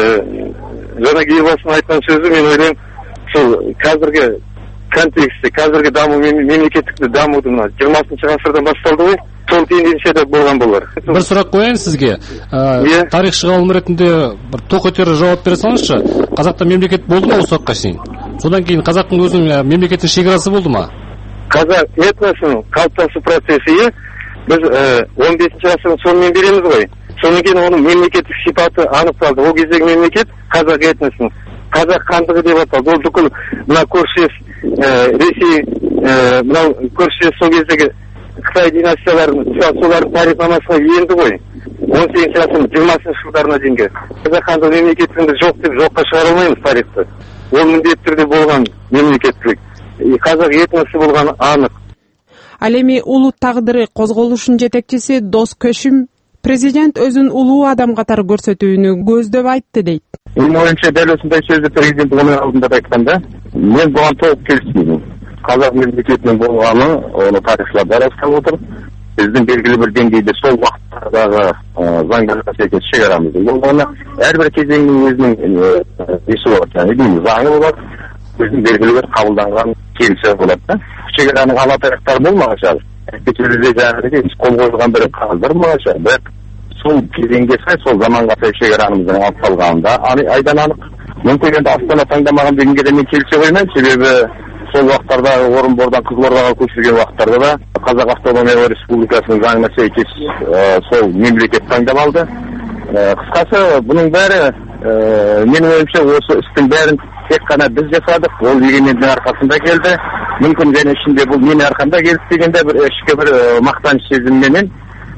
жаңағы елбасының айтқан сөзі мен ойлаймын, сол қазіргі контексте, қазіргі даму мемлекеттік дамудың жиырмасыншы ғасырдан басталды ғой, сол тенденцияда болған болар. Бір сұрақ қояйын сізге. Тарихшы ғалым ретінде бір тоқ өтері жауап бере салыңызшы. Қазақта мемлекет болды ма осы уақытқа шейін? Содан кейін қазақтың өзінің мемлекеттік шекарасы болды ма? Қазақ этносының қалыптасу процесі біз он бесінші ғасырдың сонымен береміз ғой. Содан кейін оның мемлекеттік сипаты анықталды. Ол кездегі мемлекет қазақ этносының қазақ хандығы деп аталды. Ол бүкіл мына көршілес Ресей, мынау көршілес сол кездегі Қытай династияларын, солардың тарихнамасына енді ғой. он сегізінші ғасырдың жиырмасыншы жылдарына дейінгі қазақ хандығы мемлекеттігінде жоқ деп жоққа шығара алмаймыз тарихты. Ол міндетті түрде болған мемлекеттілік. Қазақ этносы болған анық. Ал эми улут тагдыры козголушунун жетекчиси Дос Көшүм президент өзүн улуу адам катары көрсөтүүнү көздөп айтты дейт. Менин оюмча дәл осындай сөздү президент онун алдында да айтканда, мен буга толук келишпеймин. Казак мемлекетинин болгону, оны тарыхчылар да растап отур. Биздин белгилүү бир деңгейде сол убакыттагы заңдарга сәйкес чегарамыздын болгону, ар бир кезеңдин өзүнүн иши болот, яғни заңы болот, өзүнүн белгилүү бир кабылданган келишим болот да. Чегаранын ала тарыктары болмагача, кечирде жаңы кол койгон бир кагаздар болмагача, бирок сол кезеңге сай, сол заманга сай чегарамыздын аткалганында айдан анык. Мүмкүн енді Астана таңдамаған дегенге де мен келісе қоймаймын, себебі сол уақыттарда Орынбордан Қызылордаға көшірген уақыттарда да Қазақ Автономиялы Республикасының заңына сәйкес сол мемлекет таңдап алды. Қысқасы, бұның бәрі менің ойымша осы істің бәрін тек қана біз жасадық, ол егеменнің арқасында келді. Мүмкін және ішінде бұл менің арқамда келді дегенде бір ішкі бір мақтаныш сезімменен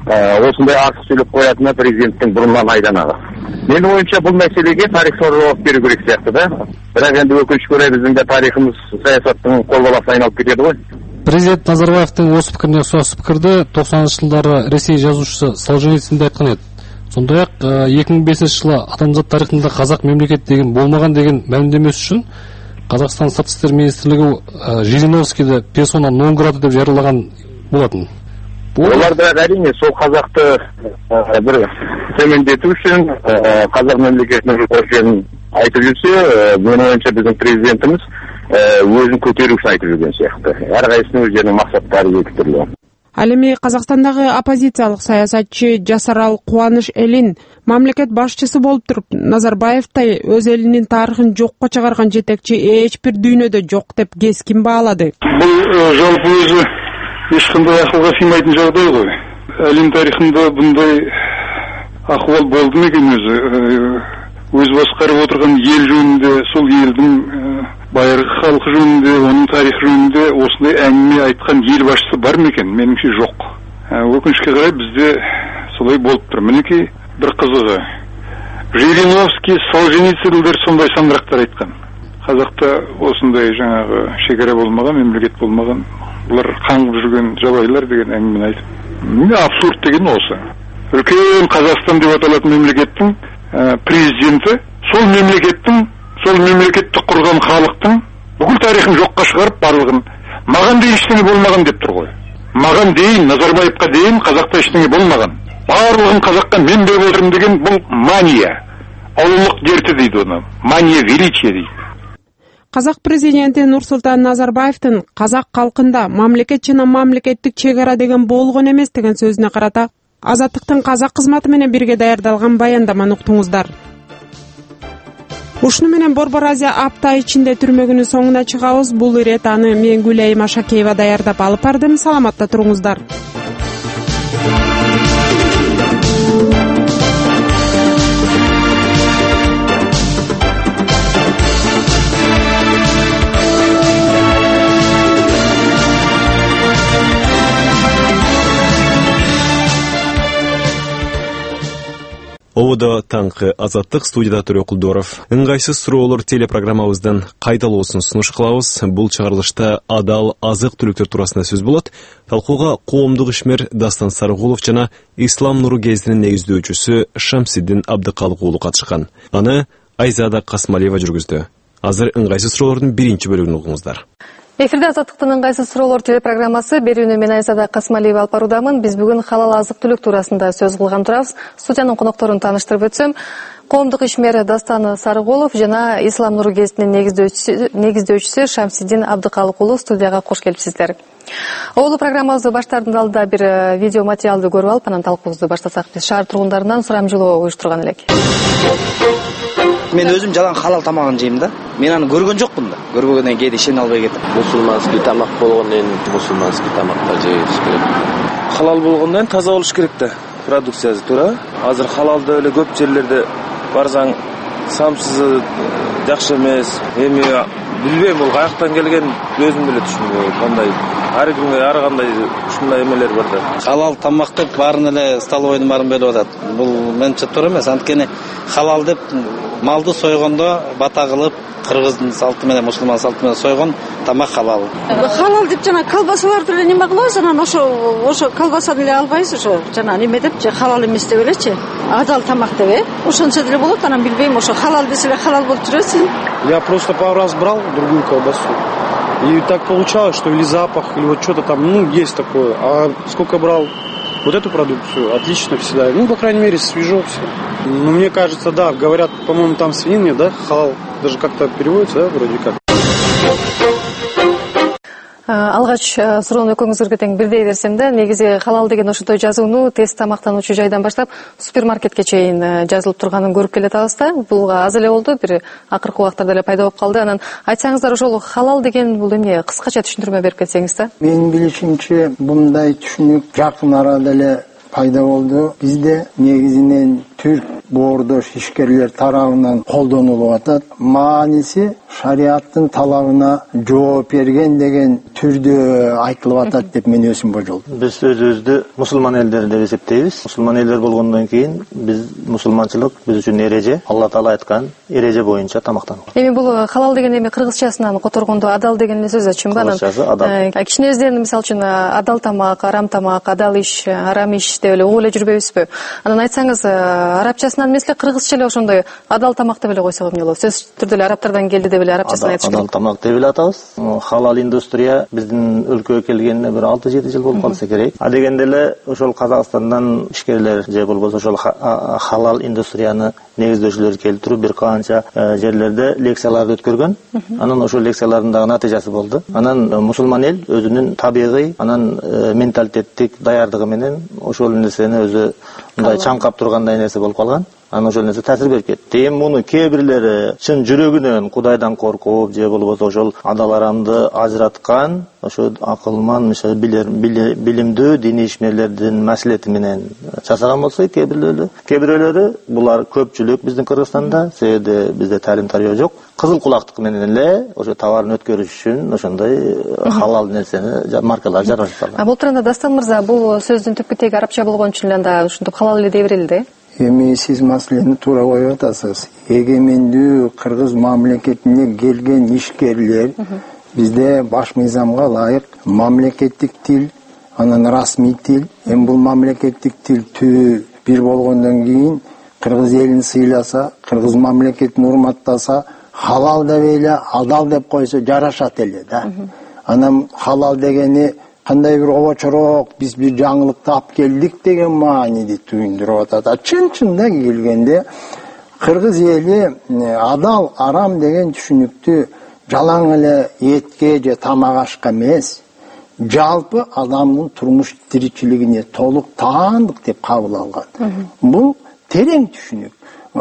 осындай артық сөйлеп қоятыны президенттің бұрыннан айдан ақ. Менің ойымша бұл мәселеге тарихшылар жауап беру керек сияқты да. Бірақ енді өкінішке орай біздің де тарихымыз саясаттың қолбаласына айналып кетеді ғой. Президент Назарбаевтың осы пікіріне ұқсас пікірді тоқсаныншы жылдары Ресей жазушысы Солженицин де айтқан еді. Сондай-ақ екі мың бесінші жылы адамзат тарихында қазақ мемлекет деген болмаған деген мәлімдемесі үшін Қазақстан сыртқы істер министрлігі Жириновскийді персона нон грата деп жариялаған болатын. Олар да әрине сол қазақты бір төмендету үшін қазақ мемлекетінің екенін айтып жүрсе, менің ойымша біздің президентіміз өзін көтеру үшін айтып жүрген сияқты. Әрқайсысының өздерінің мақсаттары екі түрлі. Ал эми Казакстандагы оппозициялык саясатчы Жасарал Кубаныш элин мамлекет башчысы болуп туруп, Назарбаевтай өз элинин тарыхын жокко чыгарган жетекчи эч бир дүйнөдө жок деп кескин баалады. Бул жалпы өзү эч кандай акылга сыймайтын жагдай ғой. Әлем тарихында bunday акыбал болду мекен өзү? Өз баскарып отурган эл жөнүндө, сол элдин байырғы халқы жөнінде, оның тарихы жөнінде осындай әңгіме айтқан ел басшысы бар ма екен? Меніңше жоқ. Өкінішке қарай бізде солай болып тұр. Мінекей бір қызығы. Жириновский, Солженицындер сондай сандырақтар айтқан. Қазақта осындай жаңағы шекара болмаған, мемлекет болмаған, бұлар қаңғып жүрген жабайылар деген әңгімені айтып. Міне абсурд деген осы. Үлкен Қазақстан деп аталатын мемлекеттің президенті сол мемлекеттің сол мемлекетті құрған халықтың бүкіл тарихын жоққа шығарып барлығын маған дейін ештеңе болмаған деп тұр ғой. Маған дейін, Назарбаевқа дейін қазақта ештеңе болмаған. Барлығын қазаққа мен беріп отырмын деген бұл мания. Ұлылық дерті дейді оны. Мания величия дейді. Қазақ президенті Нурсултан Назарбаевтың қазақ халқында мамлекет жана мамлекеттик чегара деген болгон эмес деген сөзүнө карата Азаттыктын қазақ кызматы менен бирге даярдалган баяндаманы уктуңуздар. Ушуну менен Борбор Азия апта ичинде түрмөгүнүн соңуна чыгабыз. Бул ирет аны мен Гүлай Машакеева даярдап алып бардым. Саламатта туруңуздар. Оводо таңкы Азаттык, студияда Төрө Кулдоров. Ыңгайсыз суроолор телепрограммабыздан кайталоосун сунуш кылабыз. Бул чыгарылышта адал азык түлүктөр туурасында сөз болот. Талкууга коомдук ишмер Дастан Сарыгулов жана Ислам Нуру гезитинин негиздөөчүсү Шамсиддин Абдыкалык уулу катышкан. Аны Айзада Касмалиева жүргүздү. Азыр ыңгайсыз суроолордун биринчи бөлүгүн угуңуздар. Эфирде Азаттыктын ыңгайсыз суроолор телепрограммасы берүүнү мен Айзада Касмалиева алып баруудамын. Биз бүгүн халал азык-түлүк туурасында сөз кылган турабыз. Студиянын конокторун тааныштырып өтсөм, коомдук ишмер Дастан Сарыгулов жана Ислам Нуру гезитинин негиздөөчүсү Шамсиддин Абдыкалык уулу студияга кош келипсиздер. Оолу программабызды баштардын алдында бир видео материалды көрүп алып, анан талкуубузду баштасак. Биз шаар тургундарынан сурамжылоо уюштурган элек. Мен өзім жалаң халал тамағын жеймін да. Мен аны көрген жоқпын да. Көргеннен кейін ишене албай кеттім. Мусулманский тамақ болғаннан мусулманский тамаққа жейіш керек. Халал болғаннан таза болуш керек да. Продукциясы тура. Азыр халалды эле көп жерлерде барсаң самсызы жакшы эмес. Эми билбейм, бул каяктан келген өзүм эле түшүнбөйм. Кандай ар кимге ар кандай ушундай эмелер бар да. Халал тамак деп баарын эле столовойдун баарын бөлүп атат. Бул менче туура эмес. Анткени халал деп малды сойгондо бата кылып, кыргыздын салты менен, мусулман салты менен сойгон тамак халал. Халал деп жана колбасаларды эле неме кылабыз, анан ошо ошо колбасаны эле албайбыз, ошо жана неме деп же халал эмес деп элечи. Адал тамак деп, э? Ошончо деле болот, анан билбейм, ошо халал десе эле халал болуп жүрөсүң. Я просто пару раз брал другую колбасу. И так получалось, что или запах, или вот что-то там, ну, есть такое. А сколько брал вот эту продукцию, отлично всегда. Ну, по крайней мере, свежо все. Ну, мне кажется, да, говорят, по-моему, там свинина, да, халал, даже как-то переводится, да, вроде как. Алгач суроону экөөңүзгө тең бирдей берсем да, негизи халал деген ошондой жазууну тез тамактануучу жайдан баштап супермаркетке чейин жазылып турганын көрүп келатабыз да. Бул аз эле болду, бир акыркы убактарда эле пайда болуп калды. Анан айтсаңыздар, ошол халал деген бул эмне, кыскача түшүндүрмө берип кетсеңиз да. Менин билишимче, мындай түшүнүк жакын арада эле пайда болду. Бизде негизинен түрк боордош ишкерлер тарабынан колдонулуп атат. Мааниси шариаттын талабына жооп берген деген түрдө айтылып атат деп мен өзүм божолдум. Биз өзүбүздү мусулман элдер деп эсептейбиз. Мусулман элдер болгондон кийин биз мусулманчылык биз үчүн эреже, Алла Таала айткан эреже боюнча тамактануу. Эми бул халал деген эми кыргызчасынан которгондо адал деген сөз чынбы? Кыргызчасы адал. Кичине өздөрүн мисалы үчүн адал тамак, арам тамак, адал иш, арам иш деп эле угуп эле жүрбөйбүзбү? Анан айтсаңыз, арабчасынан эмес эле кыргызча эле ошондой адал тамак деп эле койсок эмне болот? Сөз түрдө эле арабтардан келди деп эле арабчасын айтыш керек. Адал тамак деп эле атабыз. Халал индустрия биздин өлкөгө келгенине бир алты жети жыл болуп калса керек. А дегенде эле ошол Казакстандан ишкерлер же болбосо ошол халал индустрияны негиздөөчүлөр келтирип бир канча жерлерде лекцияларды өткөргөн. Анан ошол лекциялардын дагы натыйжасы болду. Анан мусулман эл өзүнүн табигый, анан менталитеттик даярдыгы менен ошол нерсени өзү мындай чаңкап тургандай нерсе болуп калган. Анан ошол нерсе таасир берип кетти. Эми муну кээ бирлери чын жүрөгүнөн Кудайдан коркуп же болбосо ошол адал арамды ажыраткан, ошо акылман, билимдүү диний ишмерлердин маслихати менен жасаган болсо, кээ бирлери, кээ бирлери булар көпчүлүк биздин Кыргызстанда, себеби бизде талим тарбия жок. Кызыл кулактык менен эле ошо товарын өткөрүш үчүн ошондой халал нерсени маркалар жаратып А былтырында Дастан мырза бул сөздүн түпкү теги арабча болгон үчүн эле анда ушинтип халал эле дей берели да. Эми сиз маселени туура коюп атасыз. Эгемендүү кыргыз мамлекетине келген ишкерлер бизде баш мыйзамга ылайык мамлекеттик тил, анан расмий тил, эми бул мамлекеттик тил түбү бир болгондон кийин кыргыз элин сыйласа, кыргыз мамлекетин урматтаса, халал деп эле, адал деп койсо жарашат эле да. Анан халал дегени кандай бир обочорок, биз бир жаңылыкты алып келдик деген мааниди түйүндүрүп атат. А чын-чында келгенде кыргыз эли адал, арам деген түшүнүктү жалаң эле этке же тамак ашка эмес, жалпы адамдын турмуш тиричилигине толук таандык деп кабыл алган. Бул терең түшүнүк.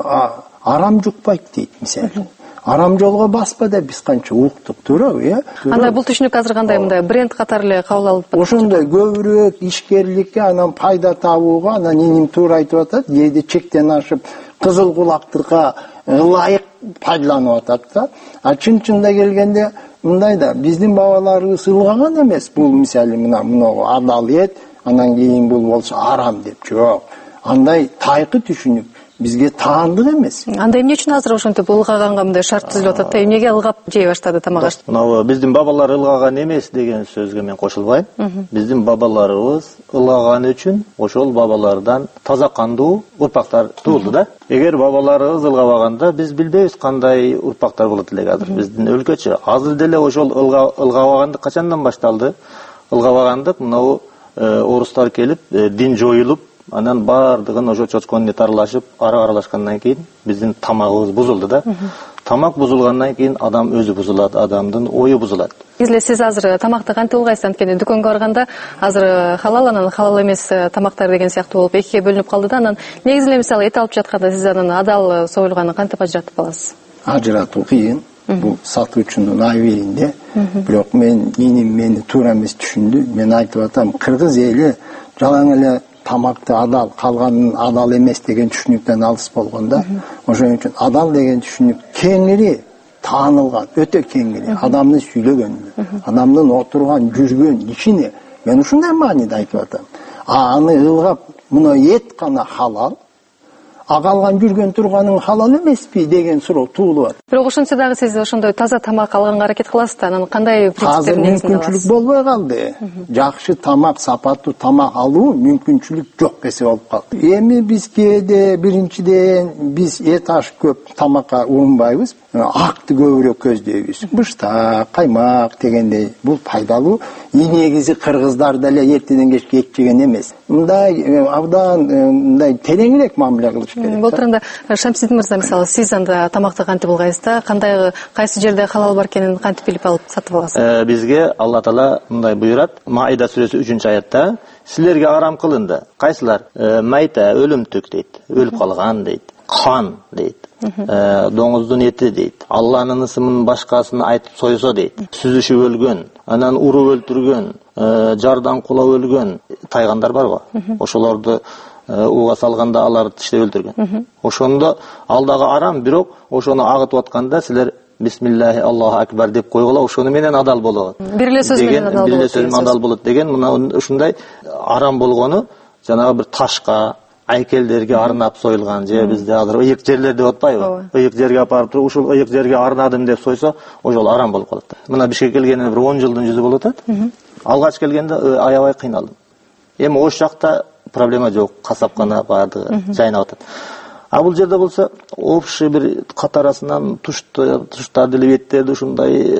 Арам жукпайт дейт мисалы. Арам жолго баспа деп биз канча уктук, туурабы, э? Анда бул түшүнүк азыр кандай мындай бренд катары эле кабыл алып атат? Ошондой көбүрөөк ишкерликке, анан пайда табууга, анан эним туура айтып атат, кээде чектен ашып кызыл кулактыкка ылайык пайдаланып атат да. А чын-чында келгенде мындай да, биздин бабаларыбыз ылгаган эмес бул мисалы мына мынагу адал эт, анан кийин бул болсо арам деп жок. Андай тайкы түшүнүк бизге таандык эмес. Анда эмне үчүн азыр ошентип ылгаганга мындай шарт түзүлүп атат да, эмнеге ылгап жей баштады тамак ашты? Мына биздин бабалар ылгаган эмес деген сөзгө мен кошулбайм. Биздин бабаларыбыз ылгаган үчүн ошол бабалардан таза кандуу урпактар туулду да. Эгер бабаларыбыз ылгабаганда биз билбейбиз кандай урпактар болот элек азыр биздин өлкөчө. Азыр деле ошол ылгабагандык качандан башталды? Ылгабагандык мына орустар келип, дин жоюлуп, анан бардыгын ошо чочконун эти аралашып, ара аралашкандан кийин биздин тамагыбыз бузулду да. Тамак бузулгандан кийин адам өзү бузулат, адамдын ою бузулат. Изле сиз азыр тамакты кантип ылгайсыз? Анткени дүкөнгө барганда азыр халал, анан халал эмес тамактар деген сыяктуу болуп экиге бөлүнүп калды да. Анан негизи мисалы эт алып жатканда сиз анан адал союлганын кантип ажыратып аласыз? Ажыратуу кыйын. Бул сатуучунун айбегинде. Бирок мен эним мени туура эмес түшүндү. Мен айтып атам, кыргыз эли жалаң эле тамакты адал, калганын адал эмес деген түшүнүктөн алыс болгонда, ошон үчүн адал деген түшүнүк кеңири таанылган, өтө кеңири. Адамдын сүйлөгөнү, адамдын отурган, жүргөн ишине мен ушундай мааниде айтып атам. А аны ылгап, мына эт гана халал, а калган жүргөн турганың халал эмеспи деген суроо туулуп атат. Бирок ошентсе дагы сиз ошондой таза тамак алганга аракет кыласыз да, анан кандай принциптерин негизинде аласыз? Мүмкүнчүлүк болбой калды. Жакшы тамак, сапаттуу тамак алуу мүмкүнчүлүк жок эсе болуп калды. Эми биз кээде биринчиден биз эт аш көп тамакка урунбайбыз, акты көбүрөөк көздөйбүз. Быштак, каймак дегендей бул пайдалуу. Негизи кыргыздар деле эртеден кечке эт жеген эмес. Мындай абдан мындай тереңирээк мамиле кылыш керек. Былтырында Шамсидин мырза мисалы сиз анда тамакты кантип ылгайсыз да, кандай кайсы жерде халал бар экенин кантип билип алып сатып аласыз? Бизге Алла Таала мындай буйрат, Маида сүрөсү үчүнчү аятта, силерге арам кылынды. Кайсылар? Майта, өлүмтүк дейт, өлүп калган дейт, кан дейт. Доңуздун эти дейт. Алланын ысымын башкасын айтып сойсо дейт. Сүзүшүп өлгөн, анан уруп өлтүргөн, жардан кулап өлгөн тайгандар барго. Ошолорду ууга салганда алар тиштеп өлтүргөн. Ошондо алдагы арам, бирок ошону агытып атканда силер бисмиллахи Аллаху акбар деп койгула, ошону менен адал болот. Бир эле сөз менен адал болот. Бир эле сөз менен адал болот деген мына ушундай арам болгону жанагы бир ташка, айкелдерге арнап союлган, же бизде азыр ыйык жерлер деп атпайбы? Ыйык жерге апарып туруп, ушул ыйык жерге арнадым деп сойсо, ошол арам болуп калат. Мына Бишкекке келгенине бир он жылдын жүзү болуп атат. Алгач келгенде аябай кыйналдым. Эми ош жакта проблема жок, касапкана бардыгы жайнап атат. А бул жерде болсо общий бир кат арасынан туштарды, лебеттерди ушундай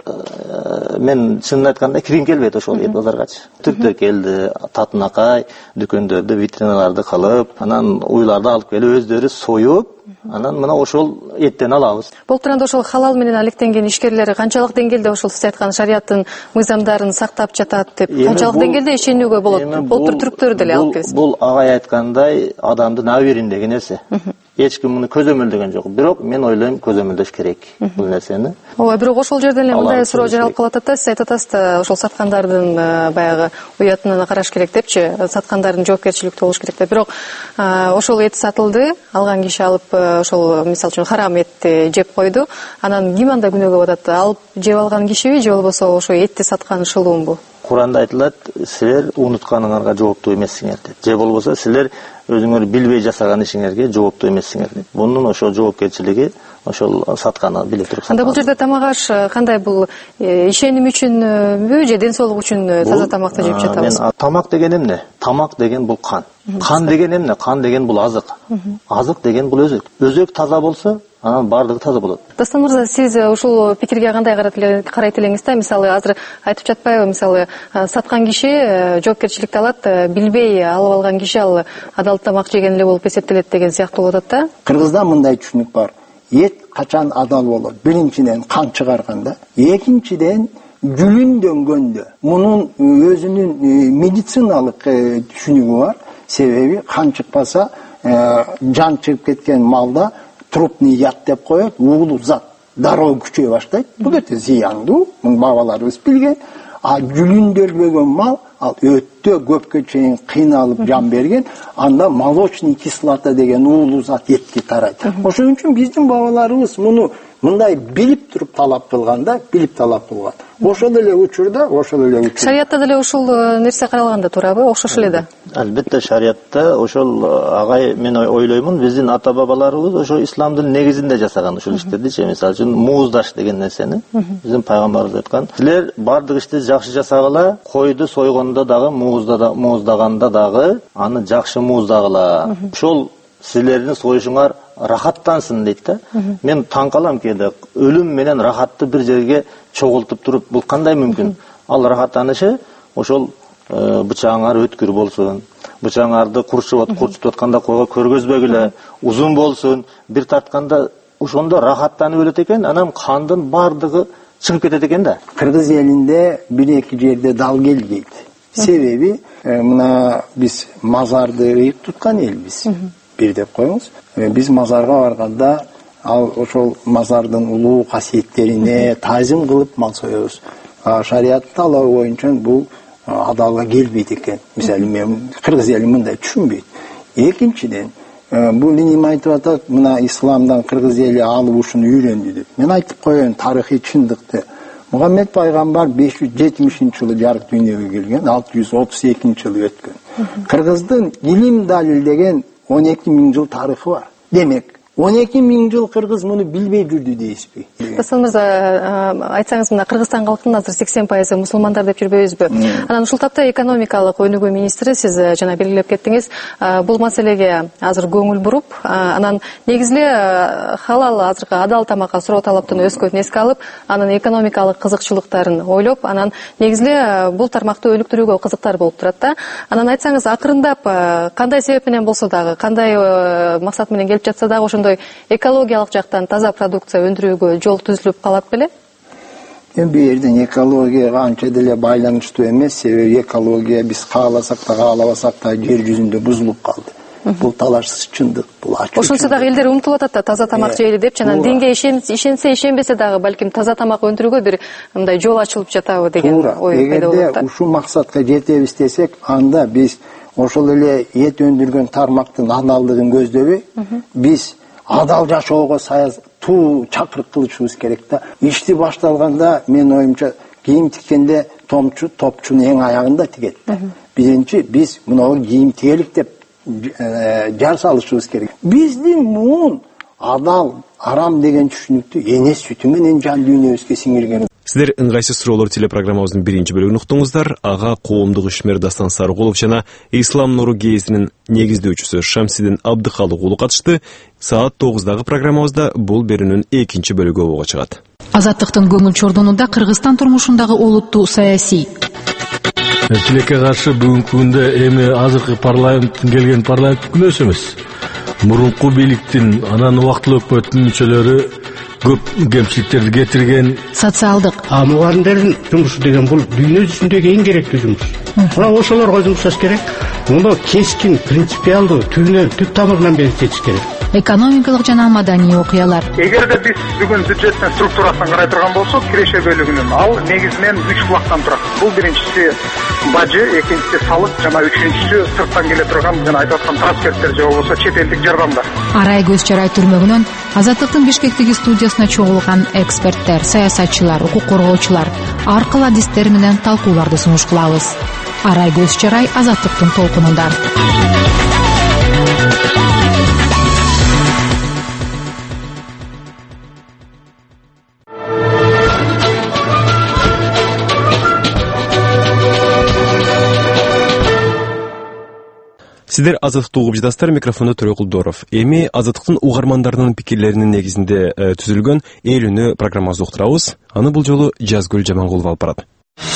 мен чынын айтканда киргим келбейт ошол эт базаргачы. Түрктөр келди, татынакай дүкөндөрдө витриналарды кылып, анан уйларды алып келип өздөрү союп, анан мына ошол эттен алабыз. Болтуранда ошол халал менен алектенген ишкерлер канчалык деңгээлде ошол сиз айткан шарияттын мыйзамдарын сактап жатат деп канчалык деңгээлде ишенүүгө болот? Болтур түрктөр деле алып келип. Бул агай айткандай адамдын абийириндеги нерсе. Эч ким муну көзөмөлдөгөн жок. Бирок мен ойлойм көзөмөлдөш керек бул нерсени. Ооба, бирок ошол жерден эле мындай суроо жаралып калат да, сиз айтып атасыз да, ошол саткандардын баягы уятына караш керек депчи, саткандардын жоопкерчиликтүү болуш керек деп. Бирок ошол эт сатылды, алган киши алып ошол мисалы үчүн харам этти жеп койду. Анан ким анда күнөөгө батат? Алып жеп алган кишиби же болбосо ошо этти саткан шылуумбу? Куранда айтылат, силер унутканыңарга жооптуу эмессиңер деп. Же болбосо силер өзүңөр билбей жасаган ишиңерге жооптуу эмессиңер деп. Бунун ошо жоопкерчилиги ошол сатканы биле туруп. Анда бул жерде тамак аш кандай, бул ишеним үчүнбү же ден соолук үчүн таза тамакты жеп жатабыз? Тамак деген эмне? Тамак деген бул кан. Кан деген эмне? Кан деген бул азык. Азык деген бул өзөк. Өзөк таза болсо, анан бардыгы таза болот. Дастан мырза, сиз ушул пикирге кандай карайт элеңиз да? Мисалы азыр айтып жатпайбы, мисалы саткан киши жоопкерчиликти алат, билбей алып алган киши ал адал тамак жеген эле болуп эсептелет деген сыяктуу болуп атат да? Кыргызда мындай түшүнүк бар. Эт качан адал болот? Биринчиден кан чыгарганда, экинчиден жүлүндөнгөндө. Мунун өзүнүн медициналык түшүнүгү бар. Себеби кан чыкпаса, жан чыгып кеткен малда трупный яд деп коет, уулуу зат дароо күчөй баштайт. Бул өтө зыяндуу, муну бабаларыбыз билген. А жүлүндөрбөгөн мал ал өтө көпкө чейин кыйналып жан берген, анда молочный кислота деген уулуу зат этке тарайт. Ошон үчүн биздин бабаларыбыз муну мындай билип туруп талап кылганда, билип талап кылган. Ошол эле учурда, ошол эле учурда. Шариятта деле ушул нерсе каралганда туурабы? Окшош эле да. Албетте шариятта ошол агай мен ойлоймун, биздин ата бабаларыбыз ошо исламдын негизинде жасаган ушул иштерди. Мисалы үчүн мууздаш деген нерсени биздин пайгамбарыбыз айткан. Силер бардык ишти жакшы жасагыла, койду сойгондо дагы, мууздада мууздаганда дагы аны жакшы мууздагыла. Ошол силердин союшуңар рахаттансын дейт да. Мен таң калам кээде, өлүм менен рахатты бир жерге чогултуп туруп, бул кандай мүмкүн? Ал рахаттанышы ошол бычагыңар өткүр болсун, бычагыңарды курчуп курчуп атканда койго көргөзбөгүлө, узун болсун, бир тартканда ошондо рахаттанып өлөт экен, анан кандын бардыгы чыгып кетет экен да. Кыргыз элинде бир эки жерде дал келбейт. Себеби мына биз мазарды ыйык туткан элбиз. Бир деп коюңуз. Биз мазарга барганда ал ошол мазардын улуу касиеттерине таазим кылып мал соебуз. Шариятта алар боюнча бул адалга келбейт экен. Мисалы мен кыргыз эли мындай түшүнбөйт. Экинчиден, бул нем айтып атат, мына исламдан кыргыз эли алып ушуну үйрөндү деп. Мен айтып коеюн тарыхый чындыкты. Мухаммед пайгамбар беш жүз жетимишинчи жылы жарык дүйнөгө келген, алты жүз отуз экинчи жылы өткөн. Кыргыздын илим далилдеген он эки миң жыл тарыхы бар. Демек, он эки миң жыл кыргыз муну билбей жүрдү дейсизби? Дастан мырза, айтсаңыз, мына Кыргызстан калкынын азыр сексен пайызы мусулмандар деп жүрбөйбүзбү? Анан ушул тапта экономикалык өнүгүү министри, сиз жана белгилеп кеттиңиз, бул маселеге азыр көңүл буруп, анан негизи эле халал, азыркы адал тамакка суроо талаптын өскөнүн эске алып, анын экономикалык кызыкчылыктарын ойлоп, анан негизи эле бул тармакты өнүктүрүүгө кызыктар болуп турат да. Анан айтсаңыз, акырындап кандай себеп менен болсо дагы, кандай максат менен келип жатса дагы ошондой экологиялык жактан таза продукция өндүрүүгө жол түзүлүп калат беле? Эми бул жерден экологияга анча деле байланыштуу эмес, себеби экология биз кааласак да каалабасак да жер жүзүндө бузулуп калды. Бул талашсыз чындык, бул ачык. Ошончо дагы элдер умтулуп атат да, таза тамак жейли деп, жана динге ишенсе ишенбесе дагы балким таза тамак өндүрүүгө бир мындай жол ачылып жатабы деген ой пайда болот да. Эгерде ушул максатка жетебиз десек, анда биз ошол эле эт өндүргөн тармактын адалдыгын көздөбөй биз адал жашоого туу чакырык кылышыбыз керек да. Ишти башталганда мен оюмча кийим тиккенде томчу топчунун эң аягында тигет да. Биринчи биз мынау кийим тигелик деп жар салышыбыз керек. Биздин муун адал, арам деген түшүнүктү эне сүтү менен жан дүйнөбүзгө сиңирген. Сиздер ыңгайсыз суроолор телепрограммабыздын биринчи бөлүгүн уктуңуздар. Ага коомдук ишмер Дастан Сарыгулов жана Ислам Нуру гезитинин негиздөөчүсү Шамсидин Абдыкалык уулу катышты. Саат тогуздагы программабызда бул берүүнүн экинчи бөлүгү болго чыгат. Азаттыктын көңүл чордонунда Кыргызстан турмушундагы олуттуу саясий тилекке каршы бүгүнкү күндө эми азыркы парламенттин келген парламент күнөөсү эмес. Мурунку бийликтин анан убактылуу өкмөттүн мүчөлөрү көп кемчиликтерди кетирген. Социалдык. А мугалимдердин жумушу деген бул дүйнө жүзүндөгү эң керектүү жумуш. Мына ошолорго жумшаш керек. Муну кескин, принципиалдуу, түбүнөн, түп тамырынан бери чечиш керек. Экономикалык жана маданий окуялар. Эгерде биз бүгүн бюджеттин структурасын карай турган болсок, киреше бөлүгүнүн ал негизинен үч булактан турат. Бул биринчиси бажы, экинчиси салык жана үчүнчүсү сырттан келе турган жана айтып аткан трансферттер же болбосо чет элдик жардамдар. Арай көз чарай түрмөгүнөн Азаттыктын Бишкектеги студиясына чогулган эксперттер, саясатчылар, укук коргоочулар ар кыл адистер менен талкууларды сунуш кылабыз. Арай көз чарай Азаттыктын толкунунда. Сиздер Азаттыкты угуп жатасыздар, микрофондо Төрө Кулдоров. Эми Азаттыктын угармандарынын пикирлеринин негизинде түзүлгөн эл үнү программабызды уктурабыз. Аны бул жолу Жазгүл Жамангулова алып барат.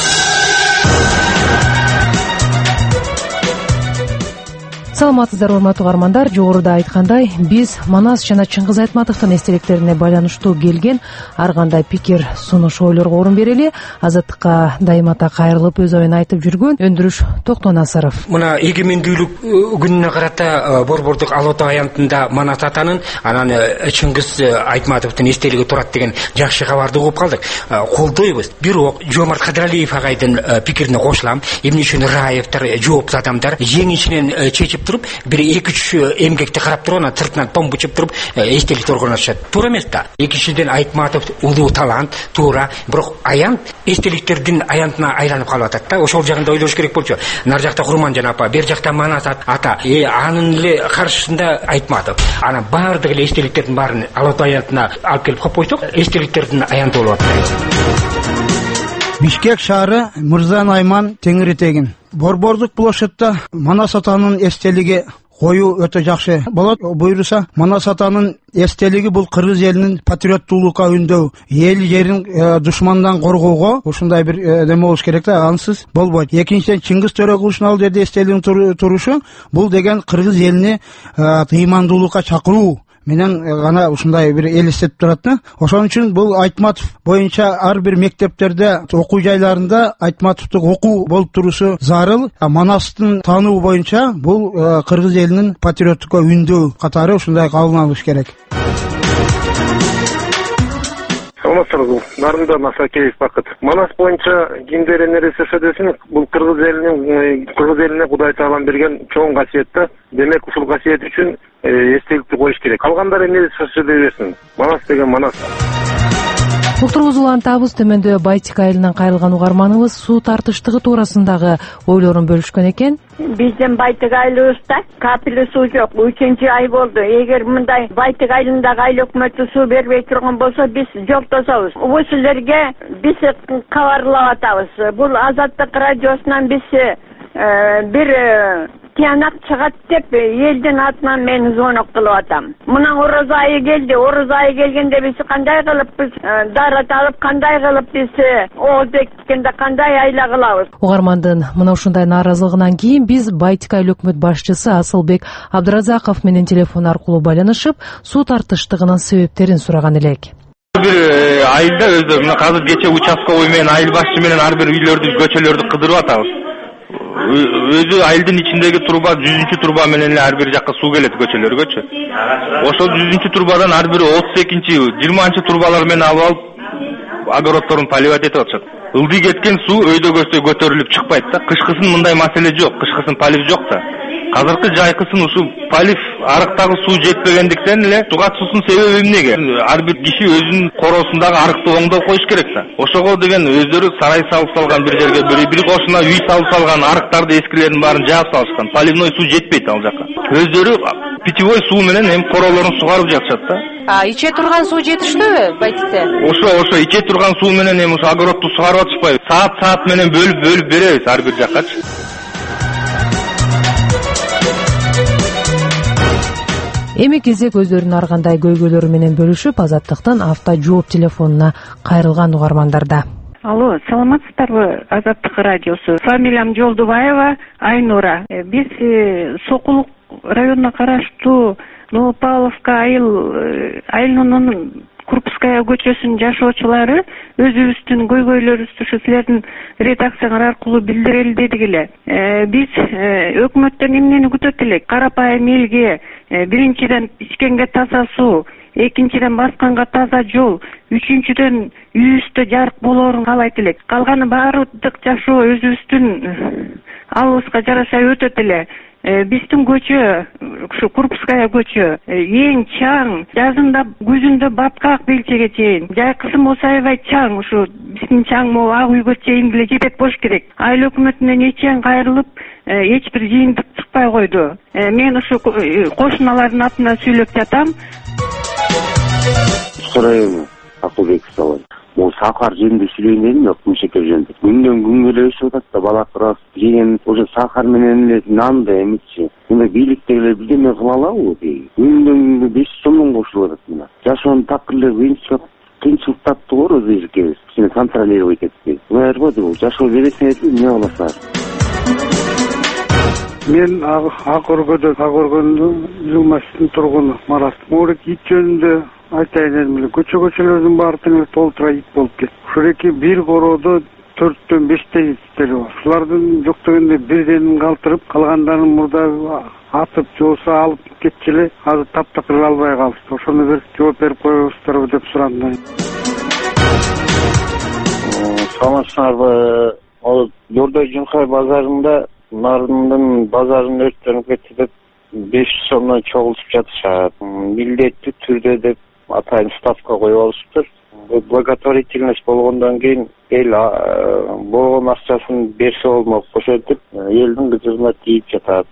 Саламатсыздар, урматтуу угармандар. Жогоруда айткандай, биз Манас жана Чыңгыз Айтматовдун эстеликтерине байланыштуу келген ар кандай пикир, сунуш, ойлорго орун берели. Азаттыкка дайымата кайрылып өз оюн айтып жүргөн Өндүрүш Токтонасыров. Мына эгемендүүлүк күнүнө карата Борбордук Ала Тоо аянтында Манас атанын, анан Чыңгыз Айтматовдун эстелиги турат деген жакшы кабарды угуп калдык. Колдойбуз. Бирок Жомарт Кадыралиев агайдын пикирине кошулам. Эмне үчүн Раевтер, жооптуу адамдар жеңишинен чечип туруп, бир эки үч эмгекти карап туруп, анан сыртынан том бучуп туруп, эстеликти оргонотушат. Туура эмес да. Экинчиден Айтматов улуу талант, туура, бирок аянт эстеликтердин аянтына айланып калып атат да. Ошол жагында ойлош керек болчу. Нар жакта Курманжан апа, бер жакта Манас ата, э анын эле каршысында Айтматов. Анан баардык эле эстеликтердин баарын Ала Тоо аянтына алып келип койсок, эстеликтердин аянты болуп атат. Бишкек шаары Мырза Найман теңир этегин. Борбордук площадьта Манас атанын эстелиги коюу өтө жакшы болот. Буйруса, Манас атанын эстелиги бул кыргыз элинин патриоттуулукка үндөө, эл жерин душмандан коргоого ушундай бир неме болуш керек да, ансыз болбойт. Экинчиден Чыңгыз Төрөкуловдун ал жерде эстелигин турушу бул деген кыргыз элине ыймандуулукка чакыруу менен гана ушундай бир элестетип турат да. Ошон үчүн бул Айтматов боюнча ар бир мектептерде, окуу жайларында Айтматовдук окуу болуп турусу зарыл. Манастын таануу боюнча бул кыргыз элинин патриоттукка үндөө катары ушундай кабыл алыш керек. Саламатсызбы, нарында Масакеев Бакыт. Манас боюнча кимдер нерсе десин, бул кыргыз элинин кыргыз элине Кудай Таалам берген чоң касиет да. Демек ушул касиет үчүн эстеликти коюш керек. Калгандар эмне сөзсүз берсин. Манас деген Манас. Уктурубузду улантабыз. Төмөндө Байтика айылынан кайрылган угарманыбыз суу тартыштыгы туурасындагы ойлорун бөлүшкөн экен. Биздин Байтика айылыбызда капеле суу жок. үчүнчү ай болду. Эгер мындай Байтика айылындагы айыл өкмөтү суу бербей турган болсо, биз жолтособуз. Бул силерге биз кабарлап атабыз. Бул Азаттык радиосунан биз бир тиянак чыгат деп элдин атынан мен звонок кылып атам. Мына ороз айы келди. Ороз айы келгенде биз кандай кылып биз дарат алып, кандай кылып биз ооз эккенде кандай айла кылабыз? Угармандын мына ушундай нааразылыгынан кийин биз Байтика айыл өкмөт башчысы Асылбек Абдыразаков менен телефон аркылуу байланышып, суу тартыштыгынын себептерин сураган элек. Бир айылда өзү мына азыр кече участковый менен айыл башчы менен ар бир үйлөрдү, көчөлөрдү кыдырып атабыз. Өзү айылдын ичиндеги труба жүзүнчү труба менен эле ар бир жакка суу келет көчөлөргөчү. Ошол жүзүнчү трубадан ар бири отуз экинчи, жыйырманчы трубалар менен алып алып огороддорун поливать этип атышат. ылдый кеткен суу өйдө көтөрүлүп чыкпайт да. Кышкысын мындай маселе жок, кышкысын полив жок да. Азыркы жайкысын ушу полив арыктагы суу жетпегендиктен эле тугат суусунун себеби эмнеге? Ар бир киши өзүнүн коросундагы арыкты оңдоп коюш керек да. Ошого деген өздөрү сарай салып салган, бир жерге бир кошуна үй салып салган, арыктарды эскилерин баарын жаап салышкан. Поливной суу жетпейт ал жака. Өздөрү питьевой суу менен эми королорун сугарып жатышат да. А иче турган суу жетиштүүбү Байтикте? Ошо ошо иче турган суу менен эми ушу огородду сугарып атышпайбы? Саат-саат менен бөлүп бөлүп беребиз ар бир жаккачы. Эми кезек өздөрүнүн ар кандай көйгөйлөрү менен бөлүшүп, Азаттыктын авто жооп телефонуна кайрылган угармандарда. Алло, саламатсыздарбы, Азаттык радиосу. Фамилиям Жолдубаева Айнура. Биз Сокулук районуна караштуу Новопавловка айыл айылынын Курпская көчөсүнүн жашоочулары өзүбүздүн көйгөйлөрүбүздү ушу силердин редакцияңар аркылуу билдирели дедик эле. Биз өкмөттөн эмнени күтөт элек? Карапайым элге биринчиден ичкенге таза суу, экинчиден басканга таза жол, үчүнчүдөн үйүбүздө жарык болоорун каалайт элек. Калганы баардык жашоо өзүбүздүн алыбызга жараша өтөт эле. Биздин көчө, ушу Курпская көчө, эң чаң, жазында күзүндө баткак белчеге чейин. Жайкысы болсо аябай чаң, ушу биздин чаң могу ак үйгө чейин деле жетет болуш керек. Айыл өкмөтүнөн эчен кайрылып, эч бир жыйынтык чыкпай койду. Мен ушу кошуналардын атынан сүйлөп жатам. Сурайым Акылбеков салат. Ол сахар жөнүндө сүйлөйүн дедим, өкмөшекер жөнүндө. Күндөн күнгө эле өсүп атат да, бала кырас жеген уже сахар менен эле нанды эмичи. Мында бийликтегилер бирдеме кыла алабы дейт. Күндөн күнгө беш сомдон кошулуп атат мына. Жашоонун такырлы кыйынчылык таптыгы өзү эркебиз. Сени контролировать этпейт. Баары деп жашоо бересине этип эмне кыласыңар? Мен ак өргөдө ак өргөндө Жылмаштын тургуну Марат. Морек ит жөнүндө айтайын дедим эле. Көчө көчөлөрдүн баары тең толтура ит болуп кетти. Ушуреки бир короодо төрттөн бештей иттер бар. Шулардын жок дегенде бирденин калтырып, калгандарын мурда атып, жоосо алып кетчү эле. Азыр таптакыр албай калышты. Ошону бир жооп берип коесуздарбы деп сурандым. Саламатсыңарбы? Ал Дордой Жункай базарында Нардын базарын өрттөнүп кетти деп беш сомдон чогултуп жатышат. Милдеттүү түрдө деп атайын ставка коюп алышыптыр. Благотворительность болгондон кийин эл болгон акчасын берсе болмок ошентип деп элдин кызыгына тийип жатат.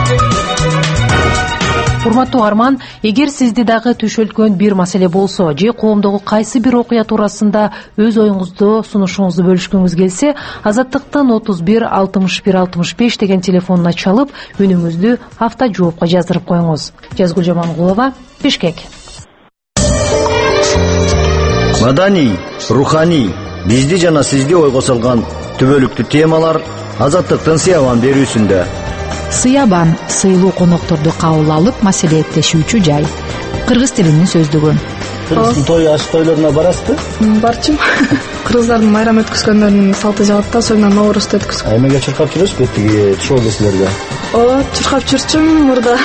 Урматтуу угарман, эгер сизди дагы түшөлткөн бир маселе болсо же коомдогу кайсы бир окуя туурасында өз оюңузду сунушуңузду бөлүшкүңүз келсе, Азаттыктын отуз бир алтымыш бир алтымыш беш деген телефонуна чалып, үнүңүздү авто жоопко жаздырып коюңуз. Жазгүл Жамангулова, Бишкек. Маданий, руханий, бизди жана сизди ойго салган түбөлүктүү темалар Азаттыктын Сыябан берүүсүндө. Сыябан сыйлуу конокторду кабыл алып маселеттешүүчү жай. Кыргыз тилинин сөздүгү. Кыргыздын той аш тойлоруна барасызбы? Барчым. Кыргыздардын майрам өткөзгөндөрүнүн салты жагат да, соңунан Ноорузду өткөзүп. Эмеге чуркап жүрөсүзбү тиги шоу кесилерге? Ооба, чуркап жүрчүм мурда.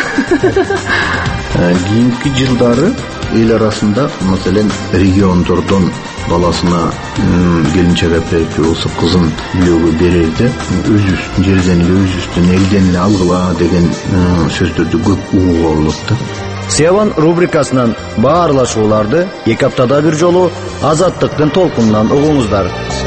Кийинки жылдары эл арасында, маселен, региондордон баласына келинчек апарып болсо кызын үйлөөгө берерде өзүбүздүн жерден эле, өзүбүздүн элден эле алгыла деген сөздөрдү көп угууга болот да. Сыябан рубрикасынан баарлашууларды эки аптада бир жолу Азаттыктын толкунунан угуңуздар.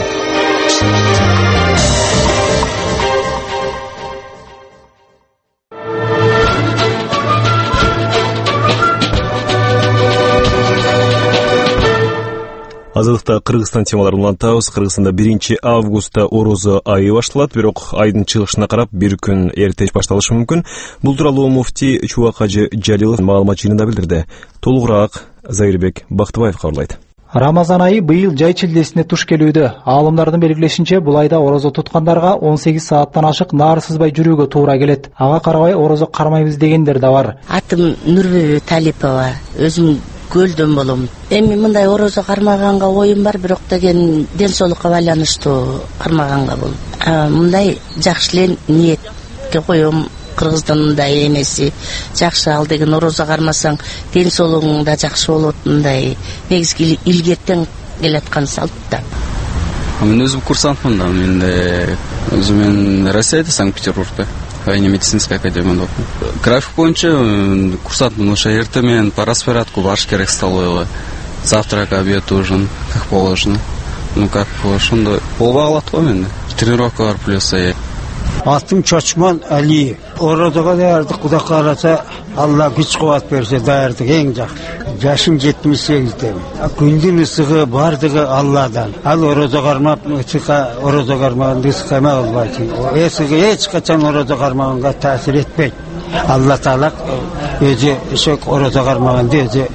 Азаттыкта Кыргызстан темаларын улантабыз. Кыргызстанда биринчи августта орозо айы башталат, бирок айдын чыгышына карап бир күн эрте башталышы мүмкүн. Бул тууралуу муфтий Чубак Ажы Жалилов маалымат жыйынында билдирди. Толугураак Зайырбек Бактыбаев кабарлайт. Рамазан айы быйыл жай чилдесине туш келүүдө. Аалымдардын белгилешинче, бул айда орозо туткандарга он сегиз сааттан ашык наар сызбай жүрүүгө туура келет. Ага карабай орозо кармайбыз дегендер да бар. Атым Нурбүбү Талипова, өзүм Көлдөн болом. Эми мындай орозо кармаганга оюм бар, бирок деген ден соолукка байланыштуу кармаганга бул. Мындай жакшы эле ниетке коем. Кыргыздын мындай эмеси жакшы, ал деген орозо кармасаң ден соолугуң да жакшы болот. Мындай негизги илгертен келаткан салт да. Рамазан айы быйыл жай чилдесине туш келүүдө. Аалымдардын белгилешинче, бул айда орозо туткандарга он сегиз сааттан ашык наар сызбай жүрүүгө туура келет. Ага карабай орозо кармайбыз дегендер да бар. Атым Нурбүбү Талипова, өзүм Көлдөн болом. Эми мындай жакшы эле ниетке коем. Кыргыздын мындай эмеси жакшы, ал деген орозо кармасаң ден соолугуң да жакшы болот. Негизги илгертен келаткан салт да. Мен өзім курсантмын да, мен де өзім мен Россияда, Санкт-Петербургта военно-медицинская академияда оқимын. График бойынша курсантмын, уже ертемен по распорядку барыш керек столовыйға. Завтрак, обед, ужин, как положено. Ну как ошондой болбой калат го менде. Тренировкалар плюс ая. Атым Чочман Али. Оразага даярдык, Кудай кааласа, Алла күч кубат берсе даярдык эң жакшы. Жашым жетимиш сегизде. Күндүн ысыгы бардыгы Алладан. Ал ораза кармап, ысыкка ораза кармаган ысыкка эме кылбайт. Эсиги эч качан ораза кармаганга таасир этпейт. Алла Таала өзү ошок ораза кармаганды өзү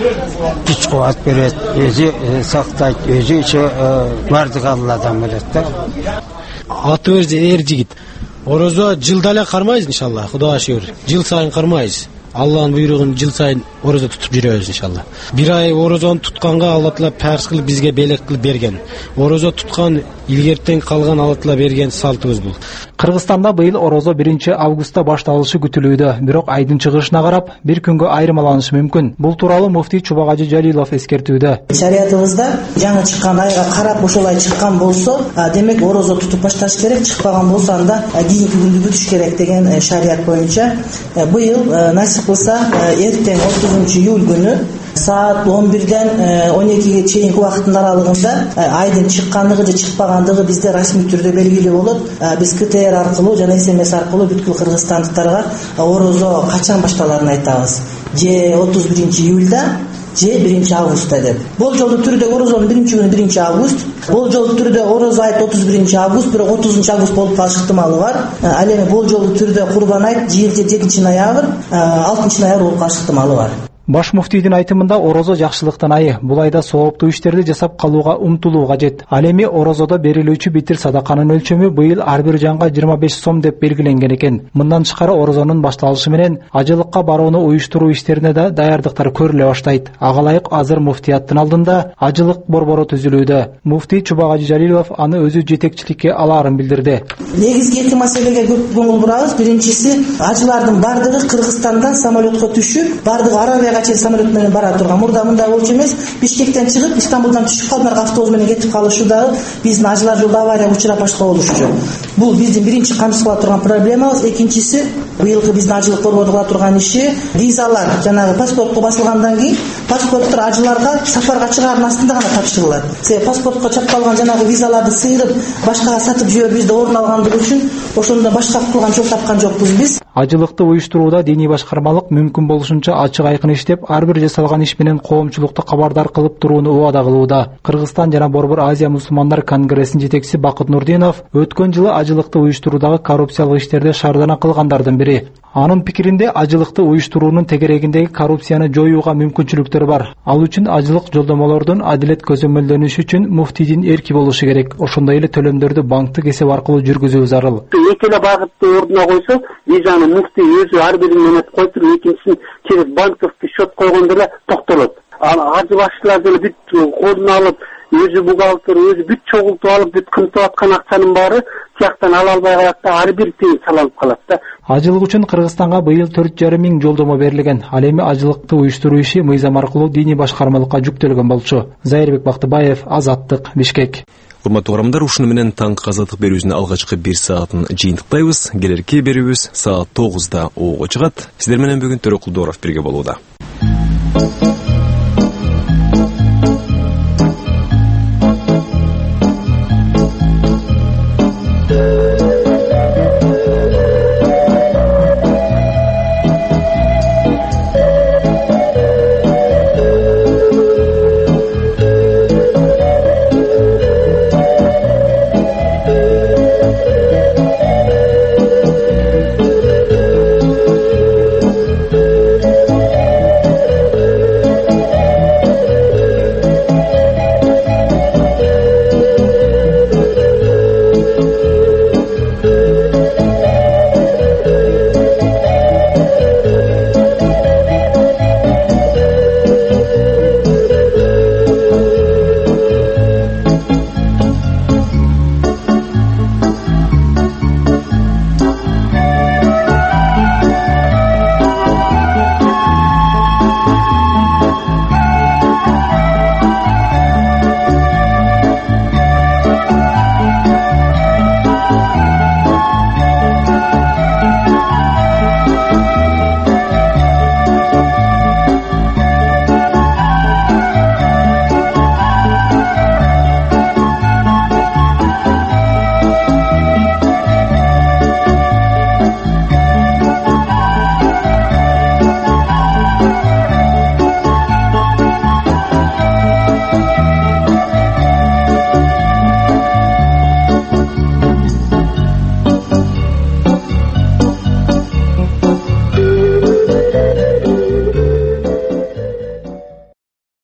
күч кубат берет, өзү сактайт, өзү ошо бардыгы Алладан берет да. Атыбыз эр жигит. Ораза жылда эле кармайбыз иншалла, Кудайга шүгүр. Жыл сайын кармайбыз. Алланын буйругун жыл сайын ораза тутуп жүрөбүз иншалла. Бир ай оразаны тутканга Алла Таала парыз кылып бизге белек кылып берген. Ораза туткан илгертен калган Алла Таала берген салтыбыз бул. Кыргызстанда быйыл орозо биринчи августта башталышы күтүлүүдө, бирок айдын чыгышына карап бир күнгө айырмаланышы мүмкүн. Бул тууралуу муфтий Чубагажы Жалилов эскертүүдө. Шариятыбызда жаңы чыккан айга карап ошолай чыккан болсо, демек орозо тутуп башташ керек, чыкпаган болсо анда кийинки күндү күтүш керек деген шарият боюнча быйыл насип кылса эртең отузунчу июль күнү саат он бирден он экиге чейинки убакыттын аралыгында айдын чыккандыгы же чыкпагандыгы бизде расмий түрдө белгилүү болот. Биз КТР аркылуу жана СМС аркылуу бүткүл кыргызстандыктарга орозо качан башталарын айтабыз. Же отуз биринчи июльда, же биринчи августта деп. Болжолдуу түрдө орозонун биринчи күнү биринчи август, болжолдуу түрдө орозо айт отуз биринчи август, бирок отузунчу август болуп калыш ыктымалы бар. Ал эми болжолдуу түрдө Курбан айт жетинчи ноябрь, алтынчы ноябрь болуп калыш ыктымалы бар. Баш муфтийдин айтымында орозо жакшылыктын айы. Бул айда сооптуу иштерди жасап калууга умтулуу кажет. Ал эми орозодо берилүүчү битир садаканын өлчөмү быйыл ар бир жанга жыйырма беш сом деп белгиленген экен. Мындан тышкары орозонун башталышы менен ажылыкка барууну уюштуруу иштерине да даярдыктар көрүлө баштайт. Ага ылайык азыр муфтияттын алдында ажылык борбору түзүлүүдө. Муфтий Чубагажы Жалилов аны өзү жетекчиликке алаарын билдирди. Негизги эки маселеге көп көңүл бурабыз. Биринчиси, ажылардын бардыгы Кыргызстандан самолетко түшүп, бардыгы Арабияга чейин самолет менен бара турган. Мурда мындай болчу эмес. Бишкектен чыгып, Истанбулдан түшүп калдылар, автобус менен кетип калышы дагы биздин ажылар жолдо аварияга учурап башка болушчу. Бул биздин биринчи камсыз кыла турган проблемабыз. Экинчиси, быйылкы биздин ажылык борбору кыла турган иши визалар, жанагы паспортко басылгандан кийин паспорттор ажыларга сафарга чыгаардын астында гана тапшырылат. Себеби паспортко чапкалган жанагы визаларды сыйрып башкага сатып жиберип бизде орун алгандыгы үчүн ошондо башка кылган жол тапкан жокпуз биз. Ажылыкты уюштурууда диний башкармалык мүмкүн болушунча ачык айкын иштеп, ар бир жасалган иш менен коомчулукту кабардар кылып турууну убада кылууда. Кыргызстан жана Борбор Азия мусулмандар конгрессинин жетекчиси Бакыт Нурдинов өткөн жылы ажылыкты уюштуруудагы коррупциялык иштерде шаардана кылгандардын бири. Анын пикиринде ажылыкты уюштуруунун тегерегиндеги коррупцияны жоюуга мүмкүнчүлүктөр бар. Ал үчүн ажылык жолдомолордун адилет көзөмөлдөнүшү үчүн муфтийдин эрки болушу керек. Ошондой эле төлөмдөрдү банктык эсеп аркылуу жүргүзүү зарыл. Эки эле багытты ордуна койсо, визаны муфтий өзү ар бирин менен коюп, экинчисин через банковский счет койгондо эле токтолот. Ал ажы башчылар деле бүт колуна алып, өзү бухгалтер, өзү бүт чогултуп алып, бүт кымтып аткан акчанын баары тияктан ала албай калат да, ар бир тиң салынып калат да. Ажылык үчүн Кыргызстанга быйыл төрт жарым миң жолдомо берилген. Ал эми ажылыкты уюштуруу иши мыйзам аркылуу диний башкармалыкка жүктөлгөн болчу. Зайырбек Бактыбаев, Азаттык, Бишкек. Урматтуу угармандар, ушуну менен таңкы азаттык берүүбүздүн алгачкы бир саатын жыйынтыктайбыз. Келерки берүүбүз саат тогузда ого чыгат. Сиздер менен бүгүн Төрөкул Дооров бирге болууда.